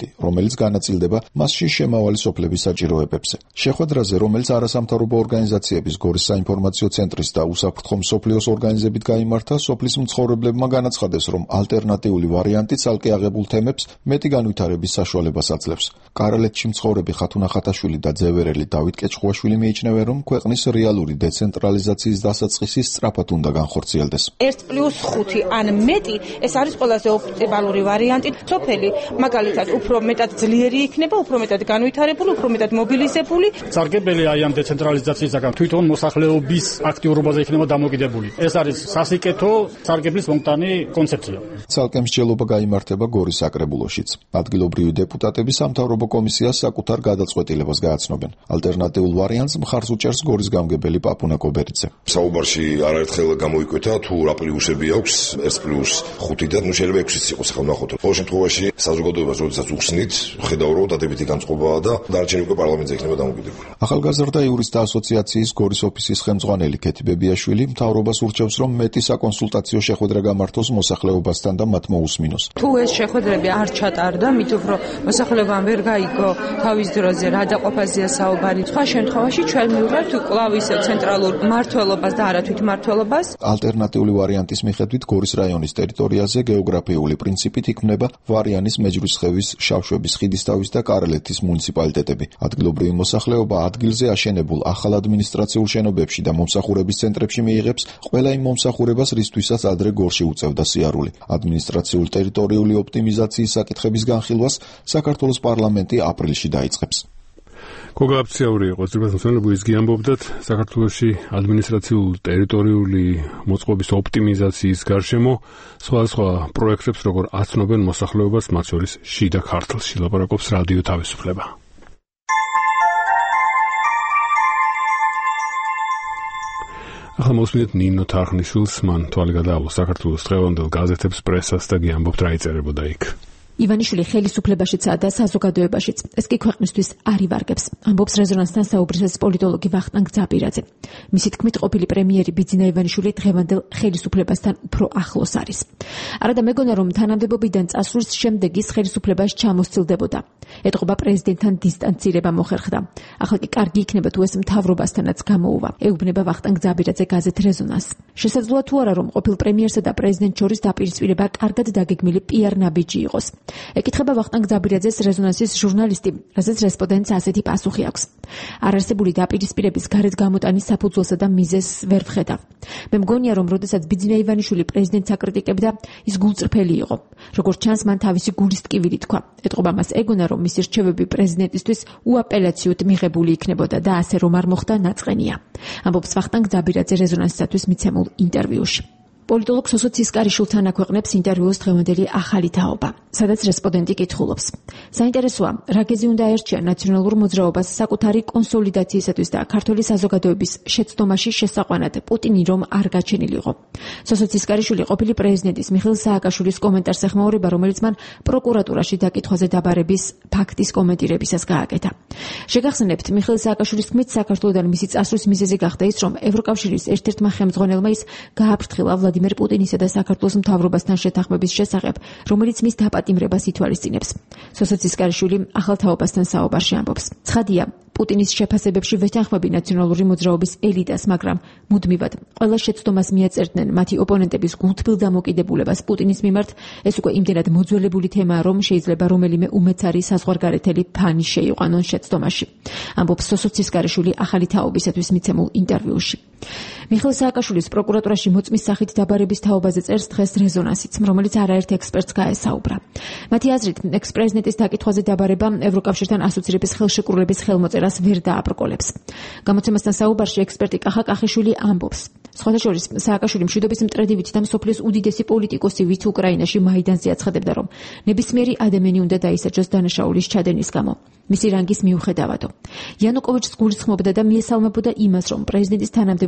რომელიც განაწილდება მასში შემავალი სოფლების საჭიროებებზე. შეხვედრაზე, რომელიც არასამთავრობო ორგანიზაციების გორის საინფორმაციო ცენტრის და უსაფრთხო მსოფლიოს ორგანიზებით გაიმართა, სოფლის მცხოვრებლებმა განაცხადეს, რომ ალტერნატიული ვარიანტი ცალკე აღებულ თემებს მეტი განვითარების საშუალებას აძლევს. კარალეთში მცხოვრები ხათუნა ხათაშვილი და ძევერელი დავით კეჭხვაშვილი მიიჩნევენ, რომ ქვეყნის რეალური დეცენტრალიზაციის დასაწყისი სწრაფად უნდა განხორციელდეს. 1+5 ან მეტი ეს არის ყველაზე ოპტიმალური ვარიანტი. სოფელი მაგალითად უფრო მეტად ძლიერი იქნება, უფრო მეტად განვითარებული, უფრო მეტად მობილიზებული. სარგებელი აი ამ დეცენტრალიზაციისაგან თვითონ მოსახლეობის აქტიურობაზე იქნება დამოკიდებული. ეს არის სასიკეთო სარგებლის მომტანი კონცეფცია. ცალკე მსჯელობა გაიმართება გორის საკრებულოშიც. ადგილობრივი დეპუტატები სამთავრობო კომისიას საკუთარ გადაწყვეტილებას გააცნობენ. ალტერნატიულ ვარიანტს მხარს უჭერს გორის გამგებელი პაპუნა კობერიძე. საუბარში არაერთხელ გამოიკვეთა თუ რა პლუსები აქვს 1+5-დან, შეიძლება 6-იც იყოს ახლა ნახოთ. ყოველ შემთხვევაში საზოგადოებას როდესაც უხსნით, ხედავ რომ დადებითი განწყობაა და დარჩენი უკვე პარლამენტზე იქნება დამოკიდებული. ახალგაზრდა იურისტთა ასოციაციის გორის ოფისის ხელმძღვანელი ქეთი ბებიაშვილი მთავრობას ურჩევს, რომ მეტი საკონსულტაციო შეხვედრა გამართოს მოსახლეობასთან და მათ მოусმინოს. თუ ეს შეხვედრები არ ჩატარდა, მით უფრო მოსახლეობამ ვერ გაიგო თავის დროზე რა დაყოფაზეა საუბარი. სხვა შემთხვევაში ჩვენ მივიღებთ კვლავ ისევ ცენტრალურ მმართველობას და არა თვითმმართველობას. ალტერნატიული ვარიანტის მიხედვით გორის რაიონის ტერიტორიაზე გეოგრაფიული პრინციპით იქმნება ვარიანის, მეჯვრისხევის, შავშვების ხიდისთავის და კარალეთის მუნიციპალიტეტები. ადგილობრივი მოსახლეობა ადგილზე აშენებულ ახალ ადმინისტრაციულ შენობებში და მომსახურების ცენტრებში მიიღებს ყველა იმ მომსახურებას, რისთვისაც ადრე გორში უწევდა სიარული. ადმინისტრაციულ ტერიტორიული ოპტიმიზაციის საკითხების განხილვას საქართველოს პარლამენტი აპრილში დაიწყებს. კოგლაფციური იყო ძირფასმოსავლები ის გიამბობდათ საქართველოში ადმინისტრაციულ ტერიტორიული მოწყობის ოპტიმიზაციის გარშემო სხვადასხვა პროექტებს როგორ აცნობენ მოსახლეობას, მათ შორის შიდა ქართლში. ლაპარაკობს რადიო თავისუფლება. ახლა მოსმინეთ ნინო თარხნიშვილს, მან თვალი გადაავალა საქართველოს დღევანდელ გაზეთებს, პრესას და გიამბობთ რა იწერებოდა იქ. ივანიშვილი ხელისუფლებაშიცაა და საზოგადოებაშიც. ეს კი ქვეყნისთვის არ ივარგებს. ამბობს რეზონანსთან საუბრისას პოლიტოლოგი ვახტანგ ძაბირაძე. მისი თქმით, ყოფილი პრემიერი ბიძინა ივანიშვილი დღევანდელ ხელისუფლებასთან უფრო ახლოს არის. არადა მეგონა, რომ თანამდებობიდან წასვლის შემდეგ ის ხელისუფლებას ჩამოსცილდებოდა. ეტყობა პრეზიდენტთან დისტანცირება მოხერხდა. ახლა კი კარგი იქნება თუ ეს მთავრობასთანაც გამოუვა. ეუბნება ვახტანგ ძაბირაძე გაზეთ რეზონანსს. შესაძლოა თუ არა, რომ ყოფილ პრემიერსა და პრეზიდენტ შორის დაპირისპირება კარგად დაგეგმილი პიარ ნაბიჯი იყოს. ეკითხება ვახტანგ ძაბირაძეს რეზონანსის ჟურნალისტი, რასაც რესპონდენტს ასეთი პასუხი აქვს. არარსებული დაპირისპირების გარეთ გამოტანის საფუძველსა და მიზეზს ვერ ვხედავ. მე მგონია, რომ როდესაც ბიძინა ივანიშვილი პრეზიდენტს აკრიტიკებდა, ის გულწრფელი იყო. როგორც ჩანს, მან თავისი გულის ტკივილი თქვა. ეტყობა მას ეგონა, რომ მისი რჩევები პრეზიდენტისთვის უაპელაციოდ მიღებული იქნებოდა და ასე რომ არ მოხდა ნაწყენია. ამბობს ვახტანგ ძაბირაძე რეზონანსისათვის მიცემულ ინტერვიუში. პოლიტოლოგ სოსო ცისკარიშვილთან აქვეყნებს ინტერვიუს დღევანდელი ახალი თაობა, სადაც რესპონდენტი კითხულობს. საინტერესოა, რა გეზი უნდა აერჩია ნაციონალურ მოძრაობას საკუთარი კონსოლიდაციისათვის და ქართული საზოგადოების შეცდომაში შესაყვანად პუტინი რომ არ გაჩენილიყო. სოსო ცისკარიშვილი ყოფილი პრეზიდენტის მიხეილ სააკაშვილის კომენტარს ეხმაურება, რომელიც მან პროკურატურაში დაკითხვაზე დაბარების ფაქტის კომენტირებისას გააკეთა. შეგახსენებთ, მიხეილ სააკაშვილის თქმით, საქართველოსთან მისი წასვლის მიზეზი გახდა ის, რომ ევროკავშირის ერთ-ერთმა ხელმძღვანელმა ის გააფრთხილა ვლადიმერ პუტინისა და საქართველოს მთავრობასთან შეთანხმების შესახებ, რომელიც მის დაპატიმრებას ითვალისწინებს. სოსო ცისკარიშვილი ახალ თაობასთან საუბარში ამბობს. ცხადია, პუტინის შეფასებებში ვეთანხმები ნაციონალური მოძრაობის ელიტას, მაგრამ მუდმივად ყველა შეცდომას მიაწერდნენ მათი ოპონენტების გულთბილ დამოკიდებულებას პუტინის მიმართ. ეს უკვე იმდენად მოძველებული თემაა, რომ შეიძლება რომელიმე უმეცარი საზღვარგარეთელი ფანი შეიყვანონ შეცდომაში. ამბობს სოსო ცისკარიშვილი ახალი თაობისათვის მიცემულ ინტერვიუში. მიხეილ სააკაშვილის პროკურატურაში მოწმის სახით დაბარების თაობაზე წერს დღეს რეზონანსიც, რომელიც არაერთ ექსპერტს გაესაუბრა. მათი აზრით, ექს-პრეზიდენტის დაკითხვაზე დაბარება ევროკავშირთან ასოცირების ხელშეკრულების ხელმოწერას ვერ დააბრკოლებს. გამოცემასთან საუბარში ექსპერტი კახა კახიშვილი ამბობს. სხვათა შორის, სააკაშვილი მშვიდობის მტრედივით და მსოფლიოს უდიდესი პოლიტიკოსი, ვით უკრაინაში მაიდანზე აცხადებდა, რომ ნებისმიერი ადამიანი უნდა დაისაჯოს დანაშაულის ჩადენის გამო. მისი რანგის მიუხედავადო. იანუკოვიჩს გულისხმობდა და მიესალმებოდა იმას, რომ პრეზიდენტის თანამდებობა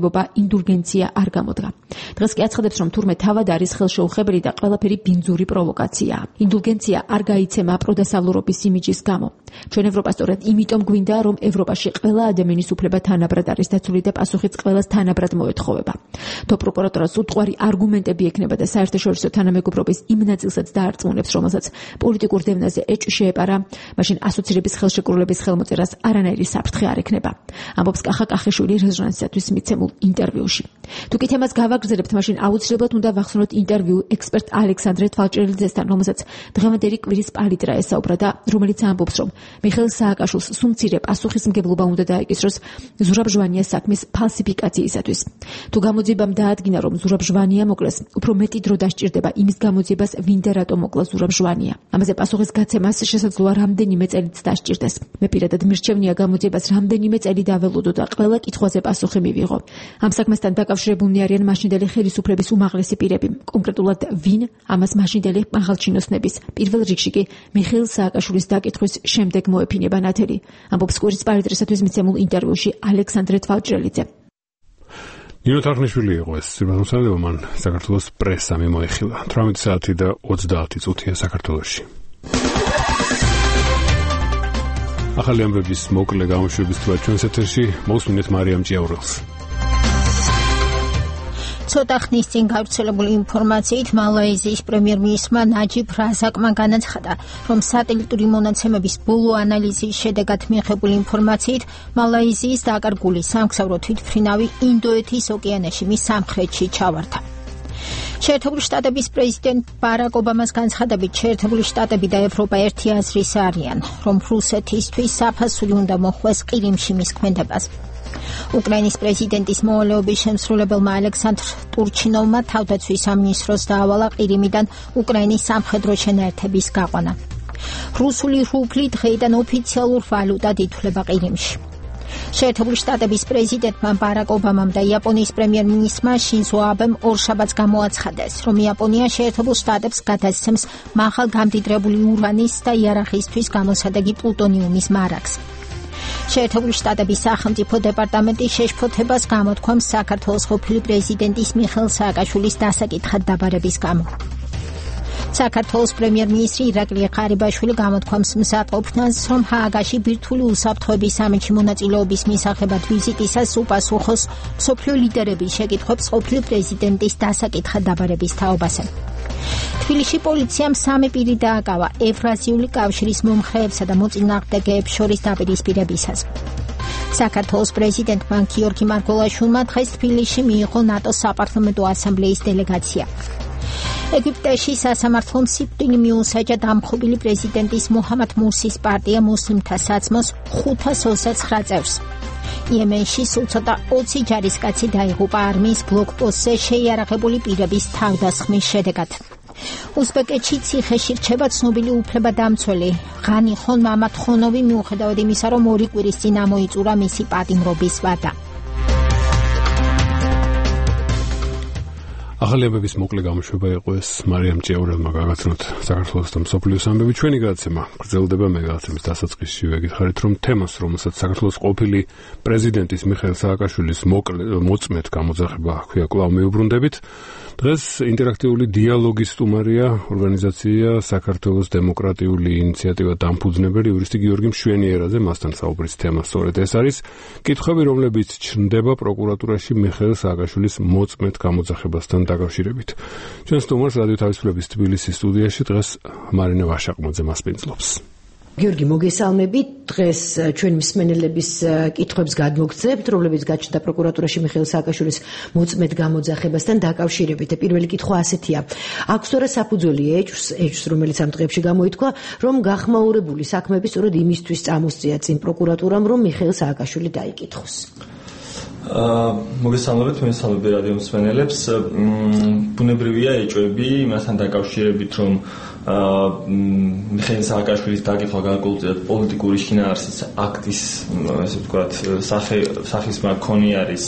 თანამდებობა ინდულგენცია არ გამოდგა. დღეს კი აცხადებს, რომ თურმე თავად არის ხელშეუხებელი და ყველაფერი ბინძური პროვოკაციაა. ინდულგენცია არ გაიცემა პროდასავლურობის იმიჯის გამო. ჩვენ ევროპას სწორედ იმიტომ გვინდა, რომ ევროპაში ყველა ადამიანის უფლება თანაბრად არის დაცული და პასუხიც ყველას თანაბრად მოეთხოვება. თო პროკურატურას უტყვარი არგუმენტები ექნება და საერთაშორისო თანამეგობრობის იმ ნაწილსაც დაარწმუნებს, რომელსაც პოლიტიკურ დევნაზე ეჭვი შეეპარა, მაშინ ასოცირების ხელშეკრულების ხელმოწერას არანაირი საფრთხე არ ექნება. ამბობს კახა კახიშვილი რეზონანსისათვის მიცემულ ინტერვიუში. თუ კი თემას გავაგრძელებთ, მაშინ აუცილებლად უნდა ვახსნოთ ინტერვიუ ექსპერტ ალექსანდრე თვალჭრელიძესთან, რომელსაც დღევანდელი კვირის პალიტრა ესაუბრა და რომელიც ამბობს, რომ მიხეილ სააკაშვილს სულ მცირე პასუხისმგებლობა უნდა დაეკისროს ზურაბ ჟვანიას საქმის ფალსიფიკაციისათვის. თუ გამოძიებამ დაადგინა, რომ ზურაბ ჟვანია მოკლეს, უფრო მეტი დრო დასჭირდება იმის გამოძიებას, ვინ და რატომ მოკლა ზურაბ ჟვანია. ამაზე პასუხის გაცემას შესაძლოა რამდენიმე წელიც დასჭირდეს. მე პირადად მირჩევნია გამოძიებას რამდენიმე წელი დაველოდო და ყველა კითხვაზე პასუხი მივიღო. ამ საქმესთან დაკავშირებულნი არიან მაშინდელი ხელისუფლების უმაღლესი პირები, კონკრეტულად ვინ ამას მაშინდელი მაღალჩინოსნების, პირველ რიგში კი მიხეილ სააკაშვილის დაკითხვის შემდეგ მოეფინება ნათელი. ამბობს კვირის პალიტრისათვის მიცემულ ინტერვიუში ალექსანდრე თვალჭრელიძე. ნინო თარხნიშვილი იყო ეს სიბრალოსალეო მან საქართველოს პრესა მიმოიხილა 18 საათი და 30 წუთია საქართველოში. ახალი ამბების მოკლე გამოშვების თვალ ჩვენს ეთერში მოусმინეთ მარიამ ჭიაურელს. ცოტა ხნის წინ გავრცელებული ინფორმაციით მალაიზიის პრემიერ-მინისტრმა ნაჯიბ რაზაკმა განაცხადა, რომ სატელიტური მონაცემების ბოლო ანალიზის შედეგად მიღებული ინფორმაციით მალაიზიის დაკარგული სამგზავრო თვითმფრინავი ინდოეთის ოკეანეში მის სამხრეთში ჩავარდა. შეერთებული შტატების პრეზიდენტ ბარაკ ობამას განცხადებით, შეერთებული შტატები და ევროპა ერთი აზრის არიან, რომ რუსეთისთვის საფასური უნდა მოხვეს ყირიმში მის ქმედებას. უკრაინის პრეზიდენტის მოვალეობის შემსრულებელმა ალექსანდრ ტურჩინოვმა თავდაცვის სამინისტროს დაავალა ყირიმიდან უკრაინის სამხედრო შენაერთების გაყვანა. რუსული რუბლი დღეიდან ოფიციალურ ვალუტად ითვლება ყირიმში. შეერთებული შტატების პრეზიდენტმა ბარაკ ობამამ და იაპონიის პრემიერ-მინისტრმა შინზო აბემ ორშაბათს გამოაცხადეს, რომ იაპონია შეერთებულ შტატებს გადასცემს მაღალ გამდიდრებული ურანის და იარაღისთვის გამოსადეგი პლუტონიუმის მარაგს. შეერთებული შტატების სახელმწიფო დეპარტამენტი შეშფოთებას გამოთქვამს საქართველოს ყოფილი პრეზიდენტის მიხეილ სააკაშვილის დასაკითხად დაბარების გამო. საქართველოს პრემიერ-მინისტრი ირაკლი ყარიბაშვილი გამოთქვამს მზადყოფნას, რომ ჰააგაში ბირთვული უსაფრთხოების სამიტში მონაწილეობის მისაღებად ვიზიტისას უპასუხოს მსოფლიო ლიდერების შეკითხვებს ყოფილი პრეზიდენტის დასაკითხად დაბარების თაობაზე. თბილისში პოლიციამ 3 პირი დააკავა ევრაზიული კავშირის მომხრეებსა და მოწინააღმდეგეებს შორის დაპირისპირებისას. საქართველოს პრეზიდენტმა გიორგი მარგველაშვილმა დღეს თბილისში მიიღო ნატოს საპარლამენტო ასამბლეის დელეგაცია. ეგვიპტეში სასამართლომ სიკვდილი მიუსაჯა დამხობილი პრეზიდენტის მუჰამად მურსის პარტია მუსლიმთა საცმოს 529 წევრს. იემენში სულ ცოტა 20 ჯარისკაცი დაიღუპა არმიის ბლოკპოსტზე შეიარაღებული პირების თავდასხმის შედეგად. უზბეკეთში ციხეში რჩება ცნობილი უფლებადამცველი ღანი ხონ მამადხონოვი, მიუხედავად იმისა, რომ 2 კვირის წინ ამოიწურა მისი პატიმრობის ვადა. ახალი ამბების მოკლე გამოშვება იყო ეს მარიამ ჭიაურელმა გაგაცნოთ საქართველოს და მსოფლიოს ამბები. ჩვენი გადაცემა გრძელდება, მე გადაცემის დასაწყისში ვეგითხარით, რომ თემას, რომელსაც საქართველოს ყოფილი პრეზიდენტის მიხეილ სააკაშვილის მოწმედ გამოძახება ჰქვია, კვლავ მიუბრუნდებით. დღეს ინტერაქტიული დიალოგის სტუმარია ორგანიზაცია საქართველოს დემოკრატიული ინიციატივა დამფუძნებელი იურისტი გიორგი მშვენიერაძე, მასთან საუბრის თემა სწორედ ეს არის კითხვები, რომლებიც ჩნდება პროკურატურაში მიხეილ სააკაშვილის მოწმედ გამოძახებასთან დაკავშირებით. ჩვენ სტუმარს რადიო თავისუფლების თბილისის სტუდიაში დღეს მარინა ვაშაყმაძე მასპინძლობს. გიორგი, მოგესალმებით. დღეს ჩვენ მსმენელების კითხვებს გადმოგცემთ, რომლებიც გაჩნდა პროკურატურაში მიხეილ სააკაშვილის მოწმედ გამოძახებასთან დაკავშირებით. პირველი კითხვა ასეთია: აქვს თორე საფუძველი ეჭვს, რომელიც ამ დღეებში გამოითქვა, რომ გახმაურებული საქმეები სწორედ იმისთვის წამოსწია წინ პროკურატურამ, რომ მიხეილ სააკაშვილი დაიკითხოს. მოგესალმებით, მესალმები რადიო მსმენელებს. ბუნებრივია ეჭვები იმასთან დაკავშირებით, რომ მიხეილ სააკაშვილის დაკითხვა განკუთვნილ პოლიტიკური შინაარსის აქტის, ასე ვთქვათ, სახის მაქონი არის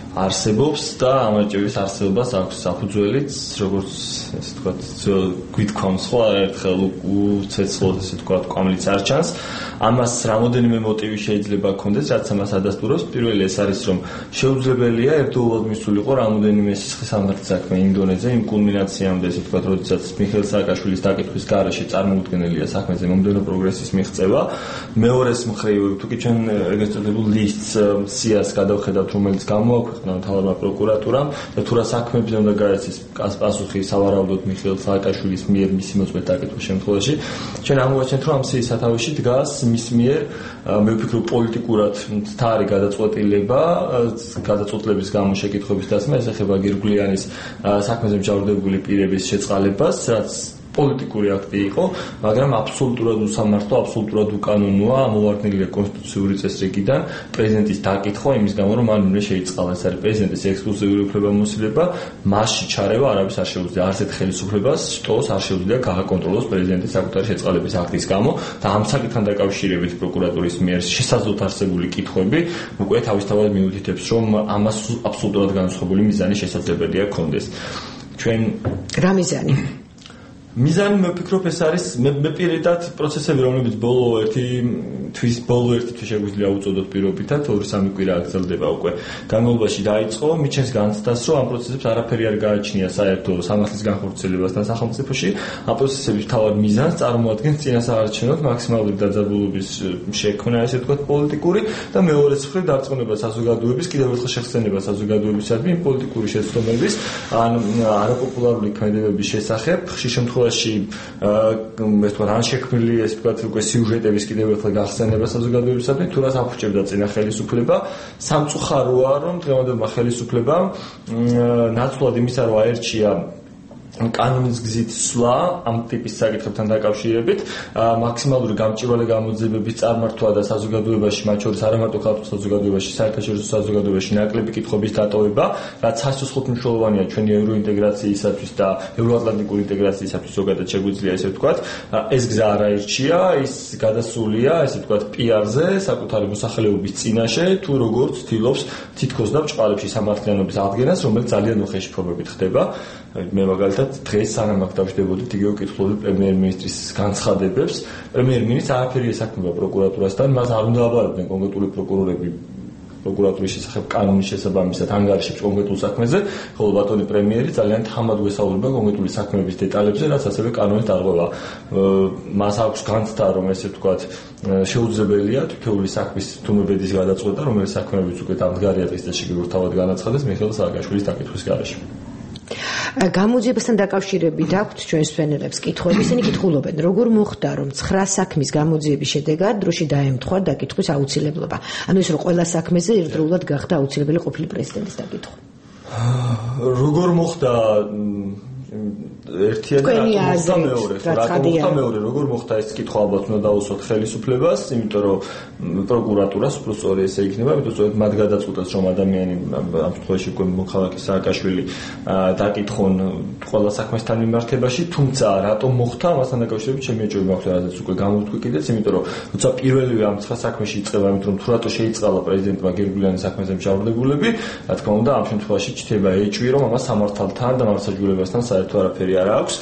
არსებობს და ამაჭების არსებობას აქვს საფუძველიც, როგორც ესე ვთქვათ, გვითქვამს ხო ერთხელ უცეცხლოდ ესე ვთქვათ, კვამლიც არ ჩანს. ამას რამოდენიმე მოტივი შეიძლება ქონდეს, რაც ამას ადასტურებს. პირველი ეს არის, რომ შეუძლებელია ერთდროულად მისულიყო რამოდენიმე სისხლის სამართლის საქმე ინდონეზია იმ კულმინაციამდე, ესე ვთქვათ, როდესაც მიხეილ სააკაშვილის დაკითხვის გარეშე წარმოუდგენელია საქმეზე მომდევნო პროგრესის მიღწევა. მეორეს მხრივ, თუკი ჩვენ ეგრეთ წოდებულ ლისტს სიას გადავხედავთ, რომელიც გამოაქვეყნა მთავარმა პროკურატურამ და თუ რა საქმეებზე უნდა გაეცეს პასუხი სავარაუდოდ მიხეილ სააკაშვილის მიერ მისი მოწმედ დაკითხვის შემთხვევაში, ჩვენ ამოვაჩენთ, რომ ამ სიის სათავეში დგას მის მიერ მე ვფიქრობ პოლიტიკურად მთავარი გადაწყვეტილება, გადაწყვეტილების გამო შეკითხვების დასმა, ეს ეხება გირგვლიანის საქმეზე მჟავრდებული პირების შეწყალებას, რაც პოლიტიკური აქტი იყო, მაგრამ აბსოლუტურად უსამართლო, აბსოლუტურად უკანონოა, ამოვარდნილია კონსტიტუციური წესრიგიდან პრეზიდენტის დაკითხვა იმის გამო, რომ მან უნდა შეიწყალა ეს არის პრეზიდენტის ექსკლუზიური უფლებამოსილება, მასში ჩარევა არავის არ შეუძლია, არცერთ ხელისუფლებას შტოს არ შეუძლია გააკონტროლოს პრეზიდენტის საკუთარი შეწყალების აქტის გამო და ამ საკითხთან დაკავშირებით პროკურატურის მიერ შესაძლოა არსებული კითხვები უკვე თავისთავად მიუთითებს, რომ ამას აბსოლუტურად განსხვავებული მიზანი შესაძლებელია ქონდეს. ჩვენ რა მიზანი? მიზანი მე ვფიქრობ ეს არის მე პირადად პროცესები რომლებიც ბოლო ერთი თვის შეგვიძლია უწოდოთ პირობითად 2-3 კვირა გრძელდება უკვე განმავლობაში დაიწყო მიჩენს განცდას რომ ამ პროცესებს არაფერი არ გააჩნია საერთო სამართლის განხორციელებასთან სახელმწიფოში ამ პროცესების თავად მიზანს წარმოადგენს წინასაარჩევნოდ მაქსიმალური დაძაბულობის შექმნა ესე ვთქვათ პოლიტიკური და მეორეც მხრივ დარწმუნება საზოგადოების კიდევ ერთხელ შეხსენება საზოგადოებისადმი იმ პოლიტიკური შეცდომების ან არაპოპულარული ქმედებების შესახებ ხშირ შემთხვევაში ეს თქვა რან შექმნილი ეს თქვა უკვე სიუჟეტების კიდევ ერთხელ გახსენება საზოგადოებისადმი თუ რას აფუჭებდა წინა ხელისუფლება სამწუხაროა რომ დღევანდელმა ხელისუფლებამ ნაცვლად იმისა რომ აერჩია კანონის გზით სვლა ამ ტიპის საკითხებთან დაკავშირებით მაქსიმალური გამჭვირვალე გამოძიებების წარმართვა და საზოგადოებაში მათ შორის არა მარტო ქართულ საზოგადოებაში საერთაშორისო საზოგადოებაში ნაკლები კითხვების დატოვება რაც სასუსხოდ მნიშვნელოვანია ჩვენი ევროინტეგრაციისათვის და ევროატლანტიკური ინტეგრაციისათვის ზოგადად შეგვიძლია ესე ვთქვათ ეს გზა არ აირჩია ის გადასულია ესე ვთქვათ პიარზე საკუთარი მოსახლეობის წინაშე თუ როგორც ცდილობს თითქოს და ბჭყალებში სამართლიანობის აღდგენას რომელიც ძალიან უხეში ფორმებით ხდება მე მაგალითად დღეს სანამ აქ დავშდებოდით იგივე კითხულობდი პრემიერ-მინისტრის განცხადებებს პრემიერ-მინისტრს არაფერი ესაქმება პროკურატურასთან მას არ უნდა აბარებდნენ კონკრეტული პროკურორები პროკურატურის შესახებ კანონის შესაბამისად ანგარიშებს კონკრეტულ საქმეზე ხოლო ბატონი პრემიერი ძალიან თამად გვესაუბრება კონკრეტული საქმეების დეტალებზე რაც ასევე კანონის დარღვევა მას აქვს განცდა რომ ესე ვთქვათ შეუძლებელია თითოეული საქმის თუმებედის გადაწყვეტა რომელიც საქმეებიც უკვე დამდგარია დღის წესში გურთავად განაცხადეს მიხეილ სააკაშვილის დაკითხვის გარეშე გამოძიებასთან დაკავშირებით აქვთ ჩვენს ფენელებს კითხვები, ისინი კითხულობენ, როგორ მოხდა, რომ 9 საქმის გამოძიების შედეგად დროში დაემთხვა დაკითხვის აუცილებლობა. ანუ ის რომ ყველა საქმეზე ერთდროულად გახდა აუცილებელი ყოფილი პრეზიდენტის დაკითხვა. როგორ მოხდა ერთია და რატომ მეორე როგორ მოხდა ეს კითხვა ალბათ უნდა დაუსვათ ხელისუფლებას იმიტომ რომ პროკურატურას უბრალოდ ესე იქნება იმიტომ რომ მათ გადაწყვეტეს რომ ადამიანი ამ შემთხვევაში უკვე მოქალაქე სააკაშვილი დაკითხონ ყველა საქმესთან მიმართებაში თუმცა რატომ მოხდა ამასთან დაკავშირებით ჩემი ეჭვი მაქვს რაზეც უკვე გამოვთქვი კიდეც იმიტომ რომ როცა პირველივე ამ 9 საქმეში იწყება იმიტომ რომ თუ რატო შეიწყალა პრეზიდენტმა გირგვლიანის საქმეზე მჟავრდებულები რა თქმა უნდა ამ შემთხვევაში ჩნდება ეჭვი რომ ამას სამართალთან და მართლმსაჯულებასთან საერთო არაფერი არ აქვს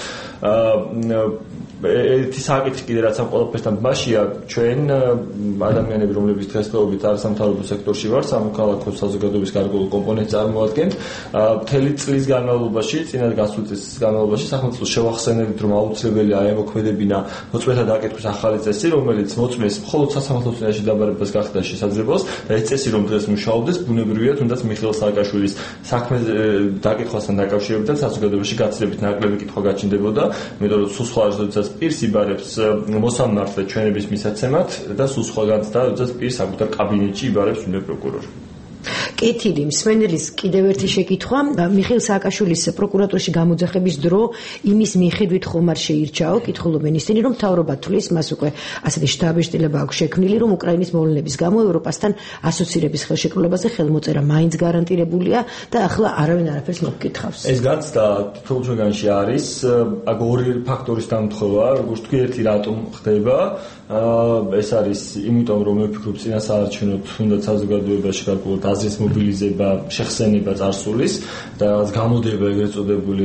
ერთი საკითხი კიდე რაც ამ ყველაფერთან ბაშია ჩვენ ადამიანები რომლებიც დღესდღეობით არასამთავრობო სექტორში ვართ სამოქალაქო საზოგადოების გარკვეულ კომპონენტს წარმოადგენთ მთელი წლის განმავლობაში წინა გასულ წლის განმავლობაში სახელმწიფოს შევახსენებით რომ აუცილებელია აემოქმედებინა მოწმეთა დაკითხვის ახალი წესი რომელიც მოწმეს მხოლოდ სასამართლო წინაშე დაბარებას გახდა შესაძლებელს და ეს წესი რომ დღეს მუშაობდეს ბუნებრივია თუნდაც მიხეილ სააკაშვილის საქმეზე დაკითხვასთან დაკავშირებით საზოგადოებაში გაცილებით ნაკლები კითხვა გაჩნდებოდა იმიტომ რომ სულ სხვა როდესაც პირს იბარებს მოსამართლე ჩვენების მისაცემად და სულ სხვა განცდა როდესაც პირს საკუთარ კაბინეტში იბარებს უნდა პროკურორი კეთილი მსმენელის კიდევ ერთი შეკითხვა მიხეილ სააკაშვილის პროკურატურაში გამოძახების დრო იმის მიხედვით ხომ არ შეირჩაო კითხულობენ ისინი რომ მთავრობა თვლის მას უკვე ასეთი შტაბ-შტილება აქვს შექმნილი რომ უკრაინის მოვლენების გამო ევროპასთან ასოცირების ხელშეკრულებაზე ხელმოწერა მაინც გარანტირებულია და ახლა არავინ არაფერს მოგკითხავს ეს განცდა თითოეულ ჩვენგანში არის აქ ორი ფაქტორის დამთხევა როგორც თქვი ერთი რატომ ხდება ეს არის იმიტომ რომ მე ვფიქრობ წინასაარჩევნოდ თუნდაც საზოგადოებაში გარკვეულად აზრის მობილიზება, შეხსენება წარსულის და გამოდება ეგრეთ წოდებული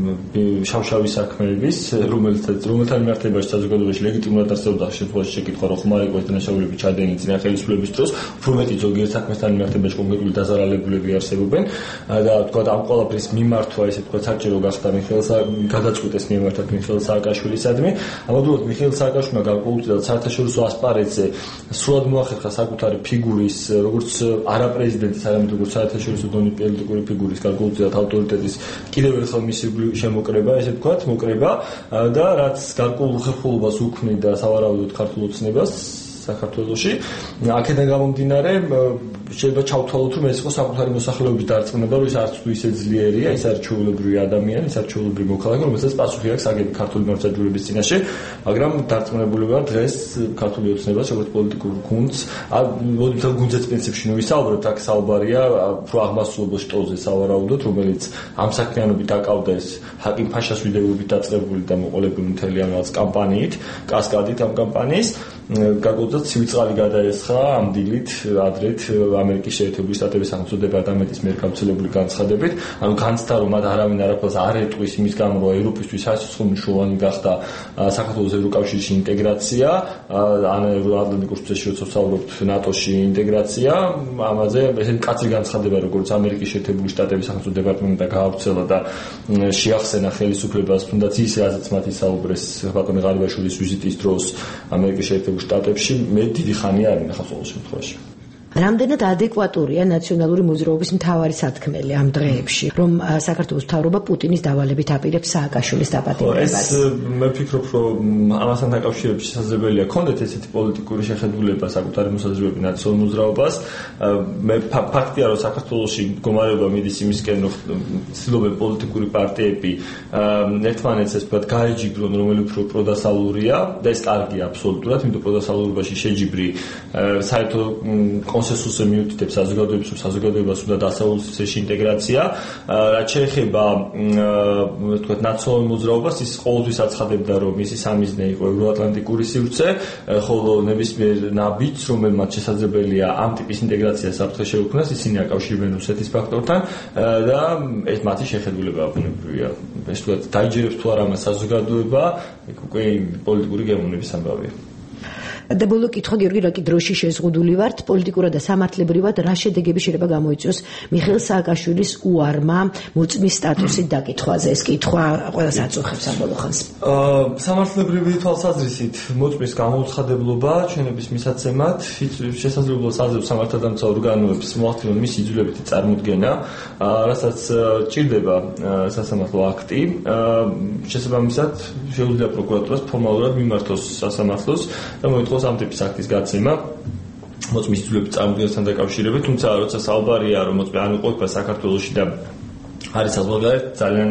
შავშავი საქმეების, რომელთა მიმართებაში საზოგადოებაში ლეგიტიმურად არსებობდა შემთხვევაში შეკითხვა, რომ ხომ არ იყო ეს დანაშაულები ჩადენილი ხელისუფლების დროს, უფრო მეტი ზოგიერთ საქმესთან მიმართებაში კონკრეტული დაზარალებულები არსებობენ და თქვა ამ ყველაფრის მიმართვა ესე თქვა საჭირო გახდა გადაწყვიტეს მიმართად მიხეილ სააკაშვილისადმი. ამავდროულად მიხეილ სააკაშვილმა განკუთვნილ საერთაშორისო ასპარეზზე სრულად მოახერხა საკუთარი ფიგურის როგორც არაპრეზიდენტის, არამედ როგორც საერთაშორისო დონის პოლიტიკური ფიგურის განკუთვნილ ავტორიტეტის კიდევ ერთხელ მისი შემოკრება, ესე ვთქვათ, მოკრება და რაც გარკვეულ უხერხულობას უქმნიდა სავარაუდოდ ქართულ ოცნებას საქართველოში. აქედან გამომდინარე შეიძლება ჩავთვალოთ, რომ ეს იყო საკუთარი მოსახლეობის დარწმუნება, რომ ის არც თუ ისე ძლიერია, ის არის ჩვეულებრივი ადამიანი, ის არის ჩვეულებრივი მოქალაქე, რომელსაც პასუხი აქვს აგები ქართული მართლმსაჯულების წინაშე, მაგრამ დარწმუნებული ვარ დღეს ქართული ოცნებას, როგორც პოლიტიკურ გუნდს, მოდი გუნდზე პრინციპში ვისაუბროთ, აქ საუბარია უფრო აღმასრულებელ შტოზე სავარაუდოდ, რომელიც ამ საქმიანობით აკავდა ეს ჰაკიმ ფაშას ვიდეოებით დაწყებული და მოყოლებული მთელი ამ კამპანიით, კასკადით ამ კამპანიის გაგოძა ცივი წყალი გადაესხა ამ დილით ადრეთ ამერიკის შეერთებული შტატების სახელმწიფო დეპარტამენტის მიერ გავრცელებული განცხადებით, ანუ განცდა რომ მათ არავინ არაფერს არ ეტყვის იმის გამო, რომ ევროპისთვის სასწრაფო მნიშვნელოვანი გახდა საქართველოს ევროკავშირში ინტეგრაცია, ან ევროატლანტიკურ წრეში როცა ვსაუბრობთ ნატოში ინტეგრაცია, ამაზე ესეთი კაცრი განცხადება, როგორც ამერიკის შეერთებული შტატების სახელმწიფო დეპარტამენტმა გაავრცელა და შეახსენა ხელისუფლებას, თუნდაც ის რაზეც მათ ისაუბრეს ბატონი ღარიბაშვილის ვიზიტის დროს ამერიკის შეერთებულ შტატებში, მე დიდი ხანი არ მინახავს ყოველ შემთხვევაში. რამდენად ადეკვატურია ნაციონალური მოძრაობის მთავარი სათქმელი ამ დღეებში, რომ საქართველოს მთავრობა პუტინის დავალებით აპირებს სააკაშვილის დაპატიმრებას? ეს მე ვფიქრობ, რომ ამასთან დაკავშირებით შესაძლებელია ქონდეთ ესეთი პოლიტიკური შეხედულება საკუთარი მოსაზრებები ნაციონალურ მოძრაობას. მე ფაქტია, რომ საქართველოში მდგომარეობა მიდის იმისკენ, რომ ცდილობენ პოლიტიკური პარტიები ერთმანეთს ეს ვთქვათ გაეჯიბრონ, რომელი უფრო პროდასალურია და ეს კარგია აბსოლუტურად, იმიტომ პროდასალურობაში შეჯიბრი საერთო კონსენსუსზე მიუთითებს საზოგადოებას, რომ საზოგადოებას უნდა დასავლეთის წრეში ინტეგრაცია. რაც შეეხება ვთქვათ ნაციონალურ მოძრაობას, ის ყოველთვის აცხადებდა, რომ ისი სამიზნე იყო ევროატლანტიკური სივრცე, ხოლო ნებისმიერ ნაბიჯს, რომელმაც შესაძლებელია ამ ტიპის ინტეგრაცია საფრთხე შეუქმნას, ისინი აკავშირებენ რუსეთის ფაქტორთან და ეს მათი შეხედულება ბუნებრივია. ეს ვთქვათ დაიჯერებს თუ არა საზოგადოება, იქ უკვე პოლიტიკური გემოვნების ამბავია. და ბოლო კითხვა გიორგი, რა კი დროში შეზღუდული ვართ, პოლიტიკურად და სამართლებრივად რა შედეგები შეიძლება გამოიწვიოს მიხეილ სააკაშვილის უარმა მოწმის სტატუსით დაკითხვაზე? ეს კითხვა ყველას აწუხებს ამ ბოლო ხანს. სამართლებრივი თვალსაზრისით მოწმის გამოუცხადებლობა ჩვენების მისაცემად შესაძლებლობას აძლევს სამართალდამცავ ორგანოებს მოახდინონ მისი იძულებითი წარმოდგენა, რასაც ჭირდება სასამართლო აქტი. შესაბამისად შეუძლია პროკურატურას ფორმალურად მიმართოს სასამართლოს და მოითხოვოს ამ ტიპის აქტის გაცემა მოწმის იძულებით წარმოდგენასთან დაკავშირებით, თუმცა როცა საუბარია რომ მოწმე არ იყოფა საქართველოში და არის საზღვარგარეთ, ძალიან